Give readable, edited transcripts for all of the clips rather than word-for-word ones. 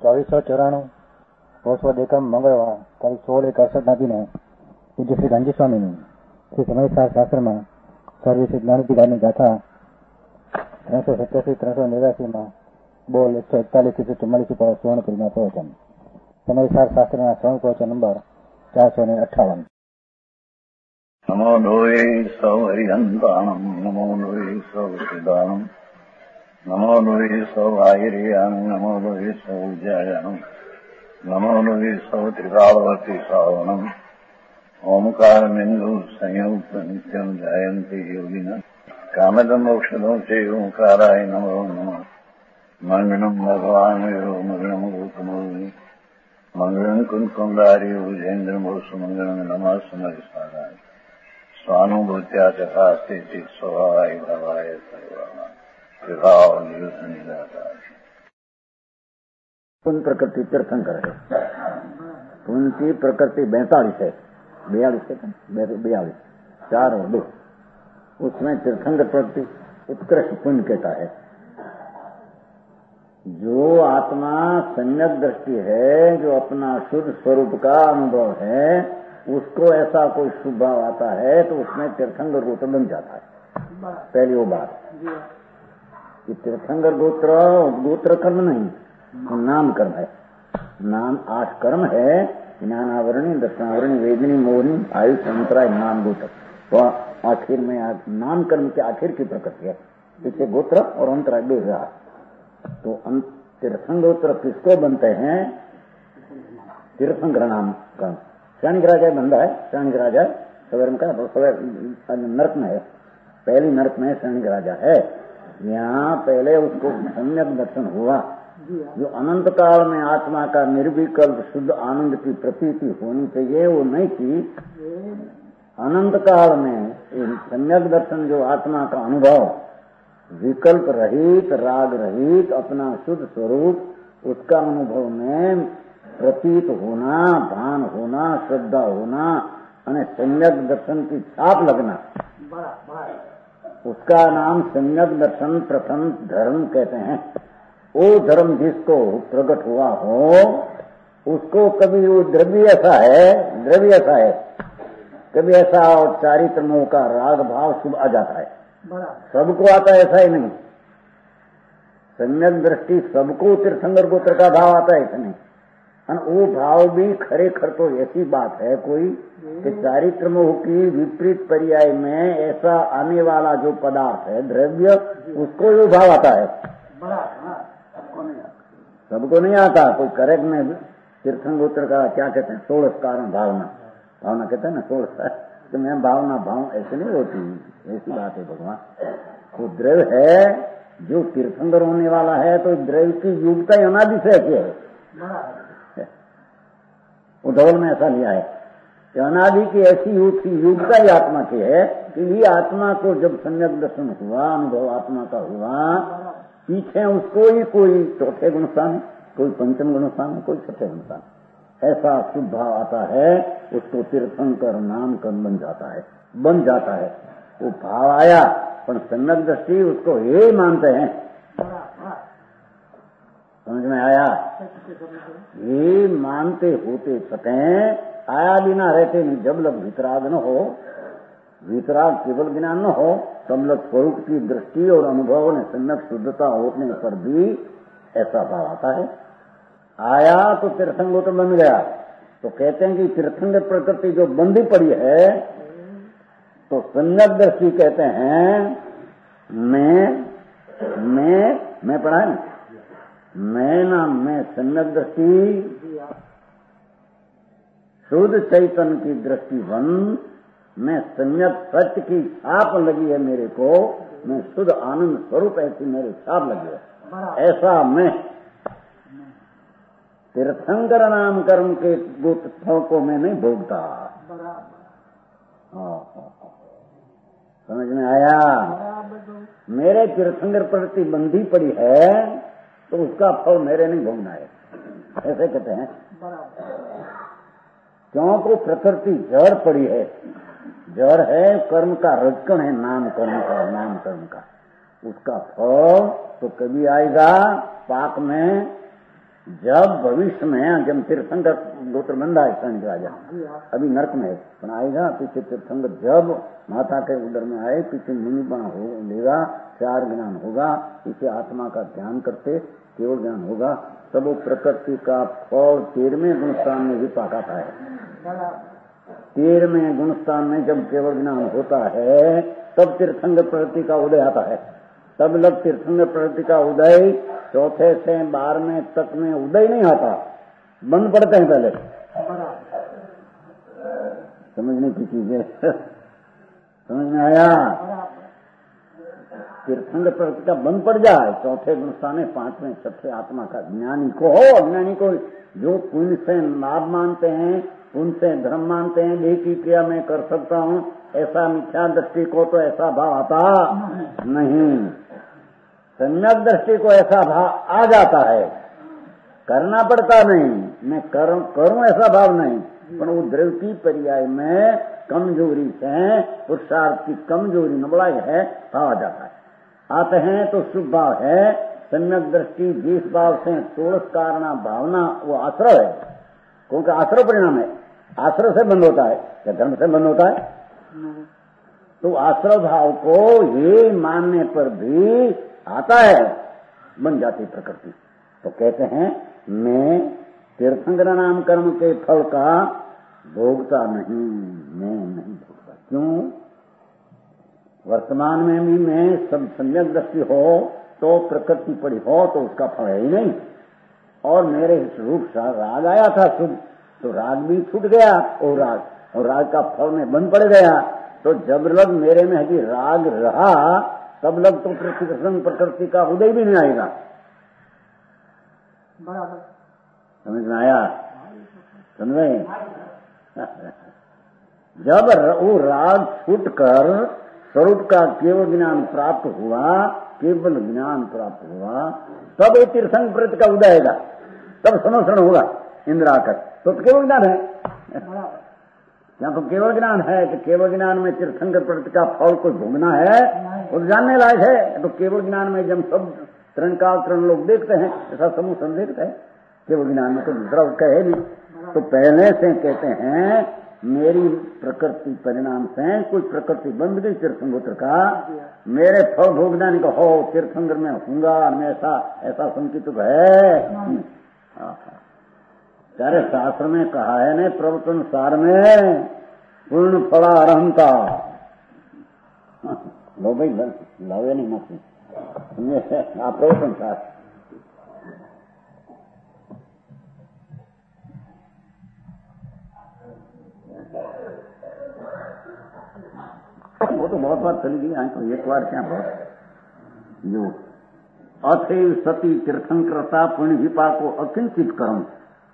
2494 પોષવદ એકમ મંગળવાર તારીખ 16/1/68 દિને પૂજ્ય શ્રી ગાંધી સ્વામીની શ્રી સમયસાર શાસ્ત્રમાં સર્વશ્રી જ્ઞાનોદિગારની ગાથા 387-389 બોલ 141-44 પર સુવર્ણપુરીના પ્રવચન. સમયસાર શાસ્ત્રના સ્વયં પ્રવચન નંબર 458. નમો લોહે સૌ હરિહંતાણમ નમો લોહે સૌ સિદ્ધાણમ નમો લોહે સૌ આયર્યાણમ નમો લોહે સૌ જયાણમ નમો લોહે સૌ ત્રિકાળવતી શ્રાવણમ ઓમકાર બિંદુ સંયુક્ત નિત્યમ જાયંતી યોગિના કામદમ ઔષધો છે ઓંકારાય નમો નમઃ. મંગળમ ભગવાન મંગળમ ગૌતમોની મંગળમ કુંકુંદારી વિજેન્દ્રમો સુમંગળમ નમઃ સમયસારાય स्वानुभूत्या चकास्ते स्वभावाय भवाय सर्वमा विभाव निदाता. पुन प्रकृति तीर्थंकर है. पुन की प्रकृति 42 है, 42 4 और 2. उसमें तीर्थंकर प्रकृति उत्कृष्ट पुण्य कहता है. जो आत्मा सम्यक दृष्टि है, जो अपना शुद्ध स्वरूप का अनुभव है, उसको ऐसा कोई शुभ भाव आता है तो उसमें तीर्थंकर गोत्र बन जाता है. पहली वो बात कि तीर्थंकर गोत्र कर्म नहीं, तो नाम कर्म है. नाम 8 कर्म है: ज्ञानावरणी, दर्शनावरणी, वेदनी, मोहनी, आयुष, अंतराय, नाम गोत्र. तो आखिर में नाम कर्म के आखिर की प्रकृति है. पीछे गोत्र और अंतराय 2 रहा. तो तीर्थंकर गोत्र किसको बनते हैं? तीर्थंकर नाम कर्म. शैनिक राजा बंदा है. शैनिक राजा सवेर का नरक में है. पहली नरक में शैनिक राजा है. यहाँ पहले उसको सम्यक दर्शन हुआ. जो अनंत काल में आत्मा का निर्विकल्प शुद्ध आनंद की प्रतीति होनी चाहिए, वो नहीं थी. अनंत काल में सम्यक दर्शन जो आत्मा का अनुभव, विकल्प रहित, राग रहित अपना शुद्ध स्वरूप, उसका अनुभव में प्रतीत होना, भान होना, श्रद्धा होना और सम्यक दर्शन की छाप लगना, उसका नाम सम्यक दर्शन प्रथम धर्म कहते हैं. वो धर्म जिसको प्रकट हुआ हो, उसको कभी वो द्रव्य ऐसा है, कभी ऐसा और चारित्र मोह का राग भाव शुभ आ जाता है. सबको आता है ऐसा ही नहीं. सम्यक दृष्टि सबको तीर्थंकर गोत्र का भाव आता है ऐसा नहीं. वो भाव भी खरेखर तो ऐसी बात है कोई कि चारित्र मोह की विपरीत पर्याय में ऐसा आने वाला जो पदार्थ है, द्रव्य, उसको वो भाव आता है. सबको नहीं आता. कोई करेक्ट में तीर्थंकर गोत्र का क्या कहते हैं? 16 कारण भावना कहते हैं ना. 16 तो मैं भावना ऐसे नहीं होती. ऐसी बात है भगवान. तो द्रव्य है जो तीर्थंकर होने वाला है, तो द्रव्य की युगता अनादि से ऐसी है. उद्धव में ऐसा लिया है कि अनादि की ऐसी युगता ही आत्मा की है कि ये आत्मा को जब सम्यक दर्शन हुआ, अनुभव आत्मा का हुआ, पीछे उसको ही कोई चौथे गुणस्थान, कोई पंचम गुणस्थान, कोई छठे गुणस्थान, ऐसा शुभ भाव आता है. उसको तीर्थंकर नाम कर्म बन जाता है. वो भाव आया, पर सम्यक दृष्टि उसको ये मानते हैं. समझ में आया? ये मानते होते छठे आया बिना रहते नहीं. जब लग वितराग न हो, वितराग केवल ज्ञान न हो, तब लग स्वरूप की दृष्टि और अनुभव ने सम्यक शुद्धता होने पर भी ऐसा भाव आता है. आया तो तीर्थंकर गोत्र बन गया. तो कहते हैं कि तीर्थंकर प्रकृति जो बंधी पड़ी है, तो सम्यक दृष्टि कहते हैं मैं पढ़ा है ना, मैं सम्यक दृष्टि, शुद्ध चैतन्य की दृष्टि बन, मैं सम्यक सत्य की छाप लगी है मेरे को, मैं शुद्ध आनंद स्वरूप ऐसी मेरी छाप लगी है. ऐसा मैं तीर्थंकर नाम कर्म के फल को मैं नहीं भोगता. समझ में आया? मेरे तीर्थंकर प्रति बंधी पड़ी है, तो उसका फल मेरे नहीं भोगना है. ऐसे कहते हैं. क्योंकि प्रकृति जड़ पड़ी है. जड़ है, कर्म का रजकण है, नाम कर्म का. उसका फल तो कभी आएगा पाक में जब भविष्य में जब तीर्थंकर गोत्र बंधा है शनिक राजा, अभी नरक में है, पर आएगा पीछे तीर्थंकर जब माता के उदर में आए, पीछे मुनिपना हो लेगा, 4 ज्ञान होगा, इसे आत्मा का ध्यान करते केवल ज्ञान होगा, तब वो प्रकृति का फल 13वें गुणस्थान में भी पाकाता है। 13वें गुणस्थान में जब केवल ज्ञान होता है तब तीर्थंकर प्रकृति का उदय आता है। तब लग तीर्थंकर प्रकृति का उदय 4 से 12वें तक में उदय नहीं आता, बंद पड़ते हैं पहले। समझने की चीज है, समझ में आया? तीर्थंकर प्रकृति का बंद पड़ जाए 4थे गुणस्थान में 5वें 6थे आत्मा का ज्ञानी को हो। ज्ञानी को जो पुण्य से लाभ मानते हैं, पुण्य से धर्म मानते हैं, एक ही क्रिया में कर सकता हूँ, ऐसा मिथ्या दृष्टि को तो ऐसा भाव आता नहीं। सम्यक दृष्टि को ऐसा भाव आ जाता है, करना पड़ता नहीं, मैं करूं ऐसा भाव नहीं, पर वो द्रव्य की पर्याय में कमजोरी से पुरुषार्थ की कमजोरी नबड़ाई है, भाव आ जाता है। आते हैं तो शुभ भाव है, सम्यक दृष्टि जिस भाव से तोड़स कारणा भावना वो आश्रय है, क्योंकि आश्रय परिणाम है, आश्रय से बंद होता है या धर्म से बंद होता है। तो आश्रय भाव को ये मानने पर भी आता है, बन जाती प्रकृति। तो कहते हैं मैं तीर्थंकर नाम कर्म के फल का भोगता नहीं, मैं नहीं भोगता। क्यों? वर्तमान में भी मैं सब सम्यक दृष्टि हो तो प्रकृति पड़ी हो तो उसका फल है ही नहीं, और मेरे रूप सा राग आया था शुभ, तो राग भी छूट गया और राग का फल में बंद पड़ गया। तो जब लग मेरे में यदि राग रहा तब लग तो प्रकृति का उदय भी नहीं आएगा। बराबर समझ में आया? समझे? जब वो राग छूट कर स्वरूप का केवल ज्ञान प्राप्त हुआ, केवल ज्ञान प्राप्त हुआ, तब वो तीर्थंकर प्रकृति का उदय आएगा, तब समर्षण होगा इंद्र आकर, तो केवल ज्ञान है। यहाँ तो केवल ज्ञान है कि केवल ज्ञान में तीर्थंकर प्रकृति का फल कोई भोगना है, वो जानने लायक है। तो केवल ज्ञान में जब सब तरण काल तरण लोग देखते हैं, ऐसा समूह सब देखते हैं, केवल ज्ञान में तो दूसरा उसका है नहीं। तो पहले से कहते हैं मेरी प्रकृति परिणाम से कोई प्रकृति बंद गई तीर्थंकर का, मेरे फल भोगदानी को हो तीर्थंकर में होऊंगा, मैं ऐसा संकित है। सारे शास्त्र में कहा है ने प्रवचन सार में पूर्ण फला अरहंता। लो भाई लावे नहीं मत आप प्रवचन सार वो तो बहुत बार चली गई, तो एक बार क्या बहुत जो अथैव सती तीर्थंकरता पुण्य विपाको अकिंचित कर्म।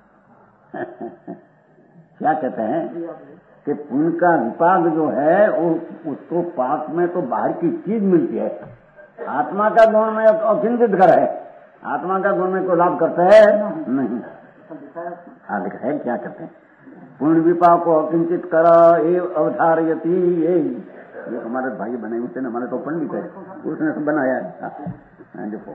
क्या कहते हैं कि पुण्य का विपाक जो है वो उसको पाक में तो बाहर की चीज मिलती है, आत्मा का गुण में अकिंचित कर है, आत्मा का गुण में कोई लाभ करता है नहीं। आगे है क्या कहते हैं पुण्य विपाक को अकिंचित कर एव अवधारयति। ये हमारे भाई बने हुए थे, हमारे तो पंडित है, उसने सब बनाया है। देखो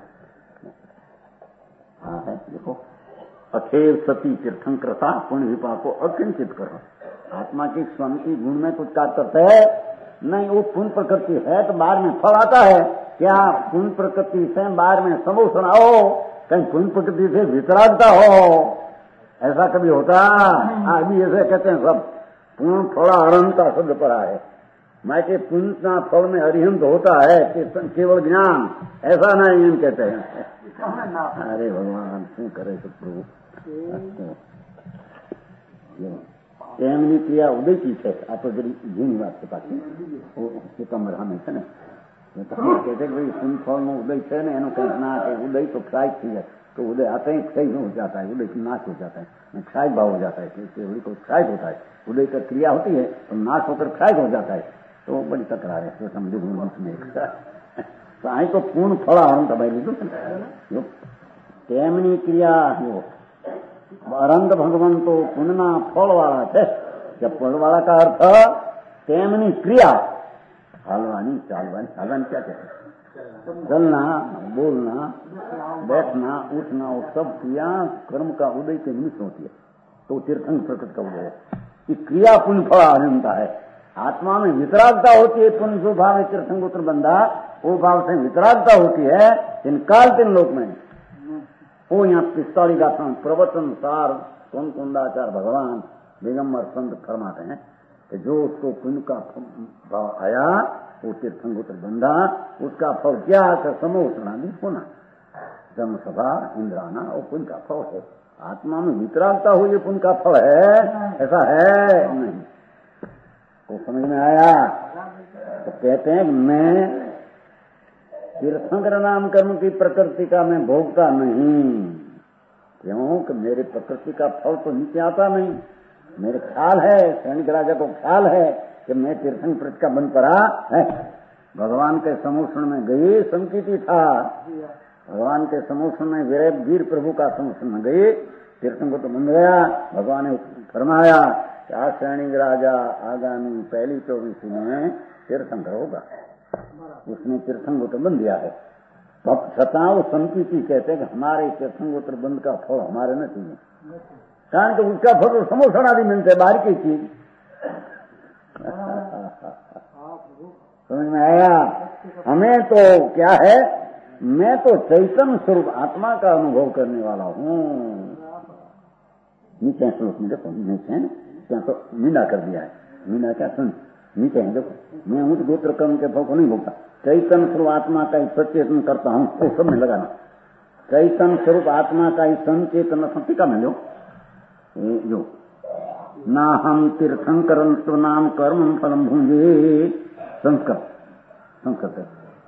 हाँ है, देखो अथैव सती तीर्थंकरता पुण्य विपाक को अकिंचित करो। आत्मा की स्वयं की गुण में कुछ कार्य करता है नहीं, वो पुण्य प्रकृति है तो बाहर में फल आता है। क्या पुण्य प्रकृति से बाहर में समूह सुनाओ, कहीं पुण्य प्रकृति से वितरागता हो, ऐसा कभी होता? अभी ऐसे कहते हैं सब पूर्ण फला अरहंता शब्द पड़ा है, मैं के पुण्य फल में अरिहंत होता है केवल ज्ञान, ऐसा नहीं हम कहते हैं। अरे भगवान શું કરે છે પ્રભુ? એમની ક્રિયા ઉદયથી છે, આ તો જરી જૂની વાત છે પાછી, સિતંબર સામે છે ને કહે છે કે ભાઈ પુણ્યફળનો ઉદય છે ને એનો કંઈક ના કે ઉદય તો ક્ષય થઈ જાય, तो उदय आते ही क्षय हो जाता है, उदय नाश हो जाता है, क्षय भाव हो जाता है, केवल को क्षय होता है, उदय का क्रिया होती है तो नाश होकर क्षय हो जाता है, तो बड़ी तकरार है। तो समझो वंश में तो आई तो पूर्ण फला हम दबाई लीधु તેમની ક્રિયા અરંગ ભગવંતો પુણ્યના ફળવાળા છે। जब फलवाला का अर्थ તેમની क्रिया हालवानी चालवानी, हालवानी क्या कहते हैं चलना, बोलना, बैठना, उठना, वो सब क्रिया कर्म का उदय के निमित्त होती है, तो तीर्थंकर प्रकृति का उदय है। ये क्रिया पुण्य फल अनंता है। आत्मा में वितरागता होती है, पुण्य जो भाव है तीर्थंकर बंधा, वो भाव से वितरागता होती है। इन काल तीन लोक में वो यहाँ 45 गाथा प्रवचन सार कौन कुंदाचार भगवान दिगंबर संत फरमाते हैं कि जो उसको पुण्य का भाव आया वो तीर्थंकर बंधा, उसका फल क्या कर समोषणादि होना, जन्म सभा इंद्राना, वो पुण्य का फल है। आत्मा में वितरागता हुई पुण्य का फल है, ऐसा है नहीं। तो समझ में आया? तो कहते हैं कि मैं तीर्थंकर नाम कर्म की प्रकृति का मैं भोगता नहीं। क्यों? कि मेरे प्रकृति का फल तो नीचे आता नहीं। मेरे ख्याल है, सैनिक राजा को ख्याल है कि मैं तीर्थंकर का बन पड़ा है। भगवान के समोषण में गई, संकीर्ति था, भगवान के समोषण में वीर प्रभु का समोषण में गई, तीर्थंकर तो बन गया। भगवान ने फरमाया कि आज सैनिक राजा आगामी पहली 24 में तीर्थंकर होगा। उसने तीर्थंकर बन दिया है। तब छता वो संकीर्ति कहते हैं कि हमारे तीर्थंकर बंद का फल हमारे न चाहिए, कारण कि उसका फल तो समोषण आदि मिलते, बाहर की चीज। समझ में आया? हमें तो क्या है, मैं तो चैतन्य स्वरूप आत्मा का अनुभव करने वाला हूँ। नीचे श्लोक में देखो, नीचे क्या तो मीना कर दिया है। मीना क्या सुन, नीचे है देखो, मैं हूँ तो गोत्र कर्म के फल को नहीं भोगता, चैतन्य स्वरूप आत्मा का ही सचेतन करता हूँ। तो सब में लगाना, चैतन्य स्वरूप आत्मा का ही संचेतन संतिका में लो जो ना हम तीर्थंकर नाम कर्म फलम भूंजे, संस्कृत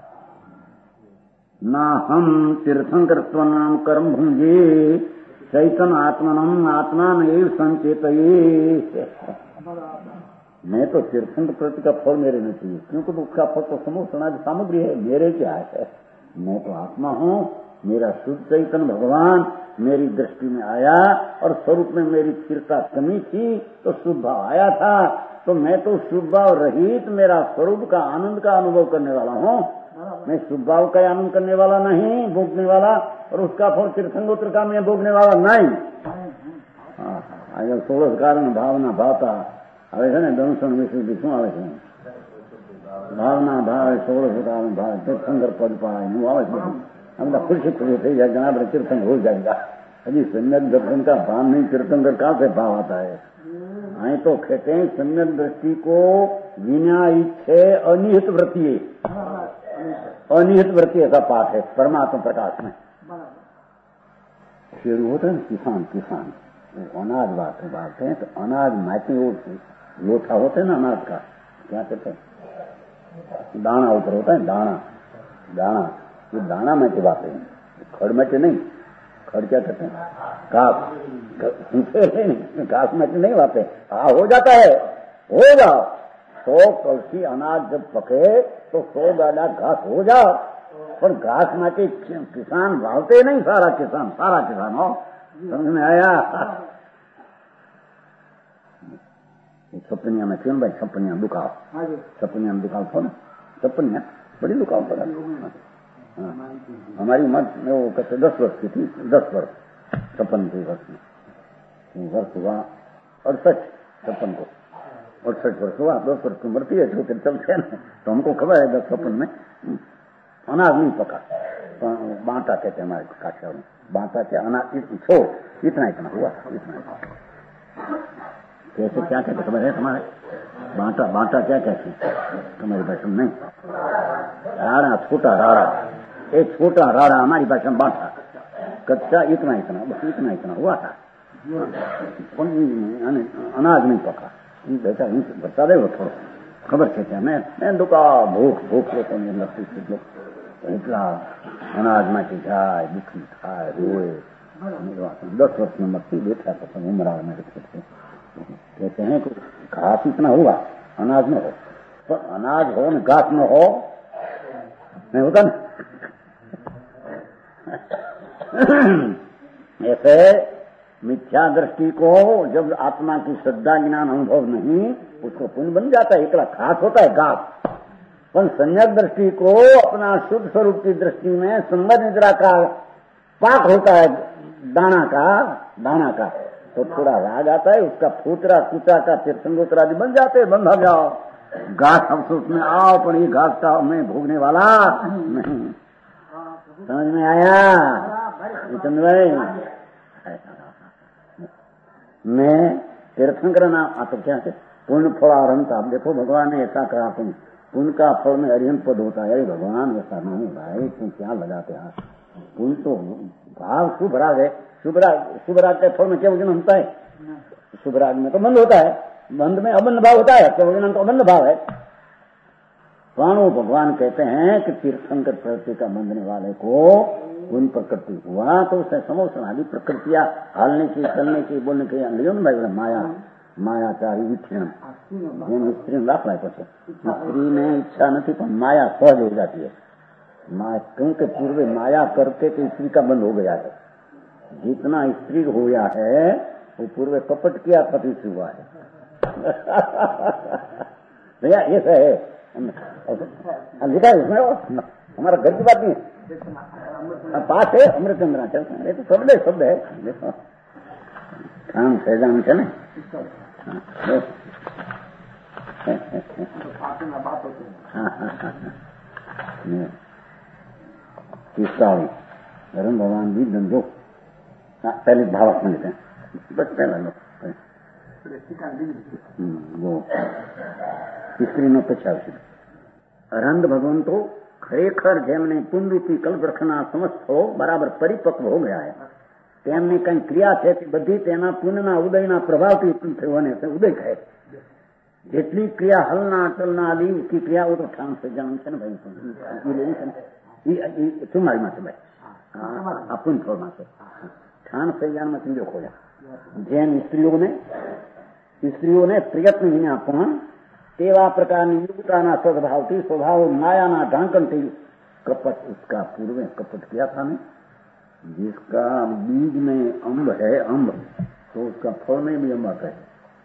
ना हम तीर्थंकर नाम कर्म भूंजे चैतन्य आत्मनम आत्मा में संचेतये। मैं तो तीर्थंकर प्रति का फल मेरे नहीं चाहिए, क्योंकि उसका फल तो समोषणादि सामग्री है, मेरे क्या है। मैं तो आत्मा हूँ, मेरा शुद्ध चैतन्य भगवान मेरी दृष्टि में आया और स्वरूप में मेरी स्थिरता कमी थी तो शुभ भाव आया था। तो मैं तो शुभ भाव रहित मेरा स्वरूप का आनंद का अनुभव करने वाला हूँ। मैं शुभ भाव का आनंद करने वाला नहीं, भोगने वाला, और उसका फल तीर्थंकर का मैं भोगने वाला नहीं। आज 16 कारण भावना भावता આવે છે ને, દંશન વિશે શું આવે છે? ભાવના ભાવે 16 કારણ ભાવ तीर्थंकर पद पाए वो આવે છે। हम तो खुशी खुशी થઈ જાય, जहाँ पर तीर्थंकर हो जाएगा। अभी सम्यक दर्शन का भाव नहीं, तीर्थंकर कहाँ से भाव आता है? आई तो कहते हैं सम्यक दृष्टि को विना इच्छे अनिहित वृत्ति, अनिहित वृत्ति ऐसा पाठ है परमात्मा प्रकाश में। शुरू होता है किसान अनाज बांटते हैं, तो अनाज माटी लोटा होता है ना अनाज का, क्या कहते हैं, दाना ऊपर होता है, दाना ये दाना माटी बांटते हैं, खड़ माटी नहीं। खड़ क्या कहते हैं? घास माटी नहीं बांटते। हो जाता है, होगा 100 कलसी अनाज जब पके तो 100 गाड़ा घास हो जाओ, पर घास माटी किसान भावते नहीं। सारा किसान हो, समझ में आया? छपनिया में क्यों भाई, छपनिया दुकाव, छपनिया में दुकाव थो ना, छपनिया बड़ी दुकाव पड़ा। हमारी उम्र में वो कहते 10 वर्ष की थी, 10 वर्ष 56 वर्ष में वर्ष हुआ 68 को 68 वर्ष हुआ, 10 वर्ष की उम्र थी, छोटे चलते हैं ना। तो हमको खबर है 10-56 में अनाज नहीं पका, बांटा कहते हैं हमारे काशा में, बांटा के अनाज इतना हुआ, इतना। कैसे क्या कहते खबर है तुम्हारे? बांटा क्या कहते तुम्हारी भाषा में? नहीं, राड़ा, छोटा राड़ा, एक छोटा राड़ा हमारी भाषा में बांटा, कच्चा इतना बस इतना हुआ था। अनाज नहीं पका, बेटा बता दे वो थोड़ा खबर कहते हैं। मैं दुका भूख लेते हैं लोग, इतना अनाज माटी जाए, दुखी खाए, रोए। 10 वर्ष में मक्की देखा था उम्र में कहते हैं कि घास इतना हुआ, अनाज न हो, पर अनाज हो न घास न हो, नहीं होता ना। ऐसे मिथ्या दृष्टि को जब आत्मा की श्रद्धा ज्ञान अनुभव नहीं, उसको पुण्य बन जाता है। एकला घास होता है, घास पर सम्यक दृष्टि को अपना शुद्ध स्वरूप की दृष्टि में संबंध निद्रा का पाक होता है, दाना का तो थोड़ा राग आता है, उसका फूतरा कुचा का तीर्थंगोत्रा आदि बन जाते, बंधा जाओ घास अफसोस में आओ, पर ये घास का मैं भोगने वाला नहीं। समझ में आया चंद्र भाई? मैं तीर्थंकर नाम तो क्या है पुण्य फलारंत। आप देखो भगवान ने ऐसा कहा, तुम पुण्य का फल में अरिहंत पद होता है। भगवान ऐसा नहीं भाई, तुम क्या लगाते हाथ? पुण्य तो भाव शुभ राग है, शुभ राग के फल में क्या वजन होता है? शुभ राग में तो बंध होता है, बंध में अबंध भाव होता है, क्या वजन तो अबंध भाव है। स्वामी भगवान कहते हैं कि तीर्थंकर प्रकृति का बंधने वाले को पुण्य प्रकृति हुआ तो उसे समोसन आदि प्रकृतियां हालने की, चलने की, बोलने की मायाचारी विक्षण स्त्री लाख लाख स्त्री में इच्छा नहीं पर माया सहज हो जाती है। क्योंकि पूर्व माया करके तो स्त्री का बंद हो गया है। जितना स्त्री हो गया है वो पूर्व कपट किया था तो हुआ है। भैया ऐसा है लिखा है इसमें, हमारा घर की बात नहीं है, पास है अमृतचंद्राचल। ये तो शब्द है देखो, काम सैजान है ना। धर्म भगवान भी धंधो पहले भाव में लेते हैं, बस पहला लो वो स्त्री नो पछा अरंध भगवंतो खरेखर જેમને પુનરૂપી કલ્પરખના સમસ્તો બરાબર પરિપક્વ હો ગયા है। તેમની કઈ ક્રિયા છે તે બધી તેના પુણ્યના ઉદયના પ્રભાવથી ઉત્પન્ન થયો અને તે ઉદય થાય। જેટલી ક્રિયા હલના ચલના આદि की क्रिया वो तो ठान से जान છે ને ભાઈ, तुम्हारी माथे भाई अपन थोड़ा माथे ठान से जान में तुम खोया। जैन स्त्रियों ने प्रयत्न विना पण तेवा प्रकारनी युक्ताना सद्भावती स्वभाव मायाना ढांकनથી कपट, उसका पूर्व कपट किया था ने। जिसका बीज में अम्ब है अम्ब तो उसका फल में भी अम्ब आता है।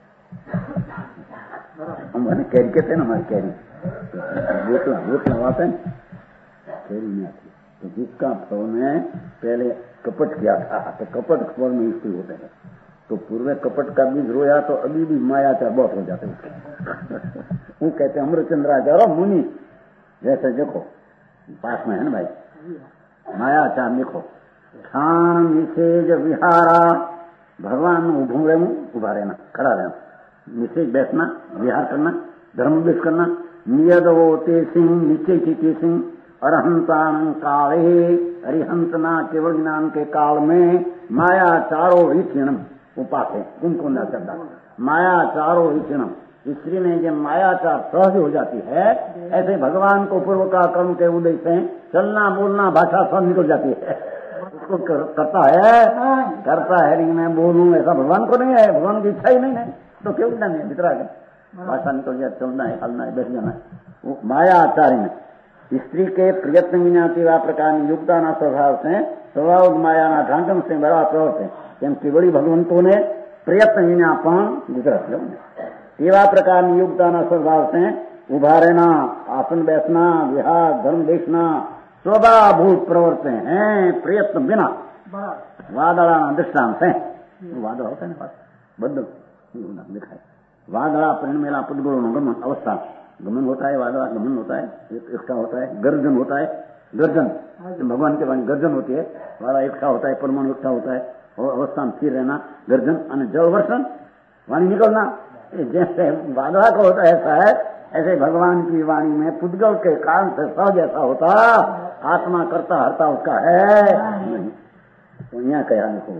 अम्ब ने कैरी कहते हैं ना, हमारी कैरी बोट लगाते हैं, कैरी नहीं आती। तो जिसका फल में पहले कपट किया था तो कपट फल में स्त्री होते हैं। तो पूर्व कपट का बीज रोया तो अभी भी मायाचार बहुत हो जाते उसके। वो कहते हैं अमृतचंद्राचार्य मुनि जैसे देखो पास में है ना भाई, मायाचार देखो ठाण निषेज विहारा। भगवान उभू रहू, उभा रहना, खड़ा रहना, निषेज बैठना, विहार करना, धर्मोपदेश करना। नियद वो ते सिंह निश्चय की सिंह अरहंतान काले अरिहंतना केवल ज्ञान के काल में माया चारो ही क्षीणम उपास है। कुंकुंदा शब्द माया चारो ही क्षीणम। स्त्री ने जब मायाचार सहज हो जाती है ऐसे भगवान को पूर्व का कर्म के उदय से चलना बोलना भाषा सब निकल जाती है। उसको करता है लेकिन मैं बोलूं ऐसा भगवान को नहीं है, भगवान की इच्छा ही नहीं है तो क्यों नहीं बितरा के भाषा निकल जाए, चलना है, हलना है, बैठ जाना है। वो मायाचारी में स्त्री के प्रयत्न विनाती वा प्रकार युक्ता ना स्वभाव से स्वभाव माया ना ढांकन से बड़ा प्रवर्त है। केम की बड़ी भगवंतों ने प्रयत्न विना पण गुजरत एवा प्रकार युक्ता ना स्वभाव से उभा रहना, आसन बैठना, विहार धर्म देखना स्वभावभूत प्रवर्तन है प्रयत्न बिना। वादड़ा दृष्टांत है, वादळ होता है ना, बद्दल दिखाए वादड़ा परिणमेला पुद्गुणों गमन अवस्था गमन होता है, वादड़ा गमन होता है, एकठा होता है, गर्जन होता है। गर्जन भगवान के वाणी गर्जन होती है, वाला एकठा होता है, परमाणु एकठा होता है और अवस्था में स्थिर रहना गर्जन और जल वर्षण वाणी निकलना। जैसे वादड़ा को होता है ऐसा है, ऐसे भगवान की वाणी में पुद्गल के कारण से सहज ऐसा होता आत्मा करता हरता उसका है नहीं। तो यहाँ कहा देखो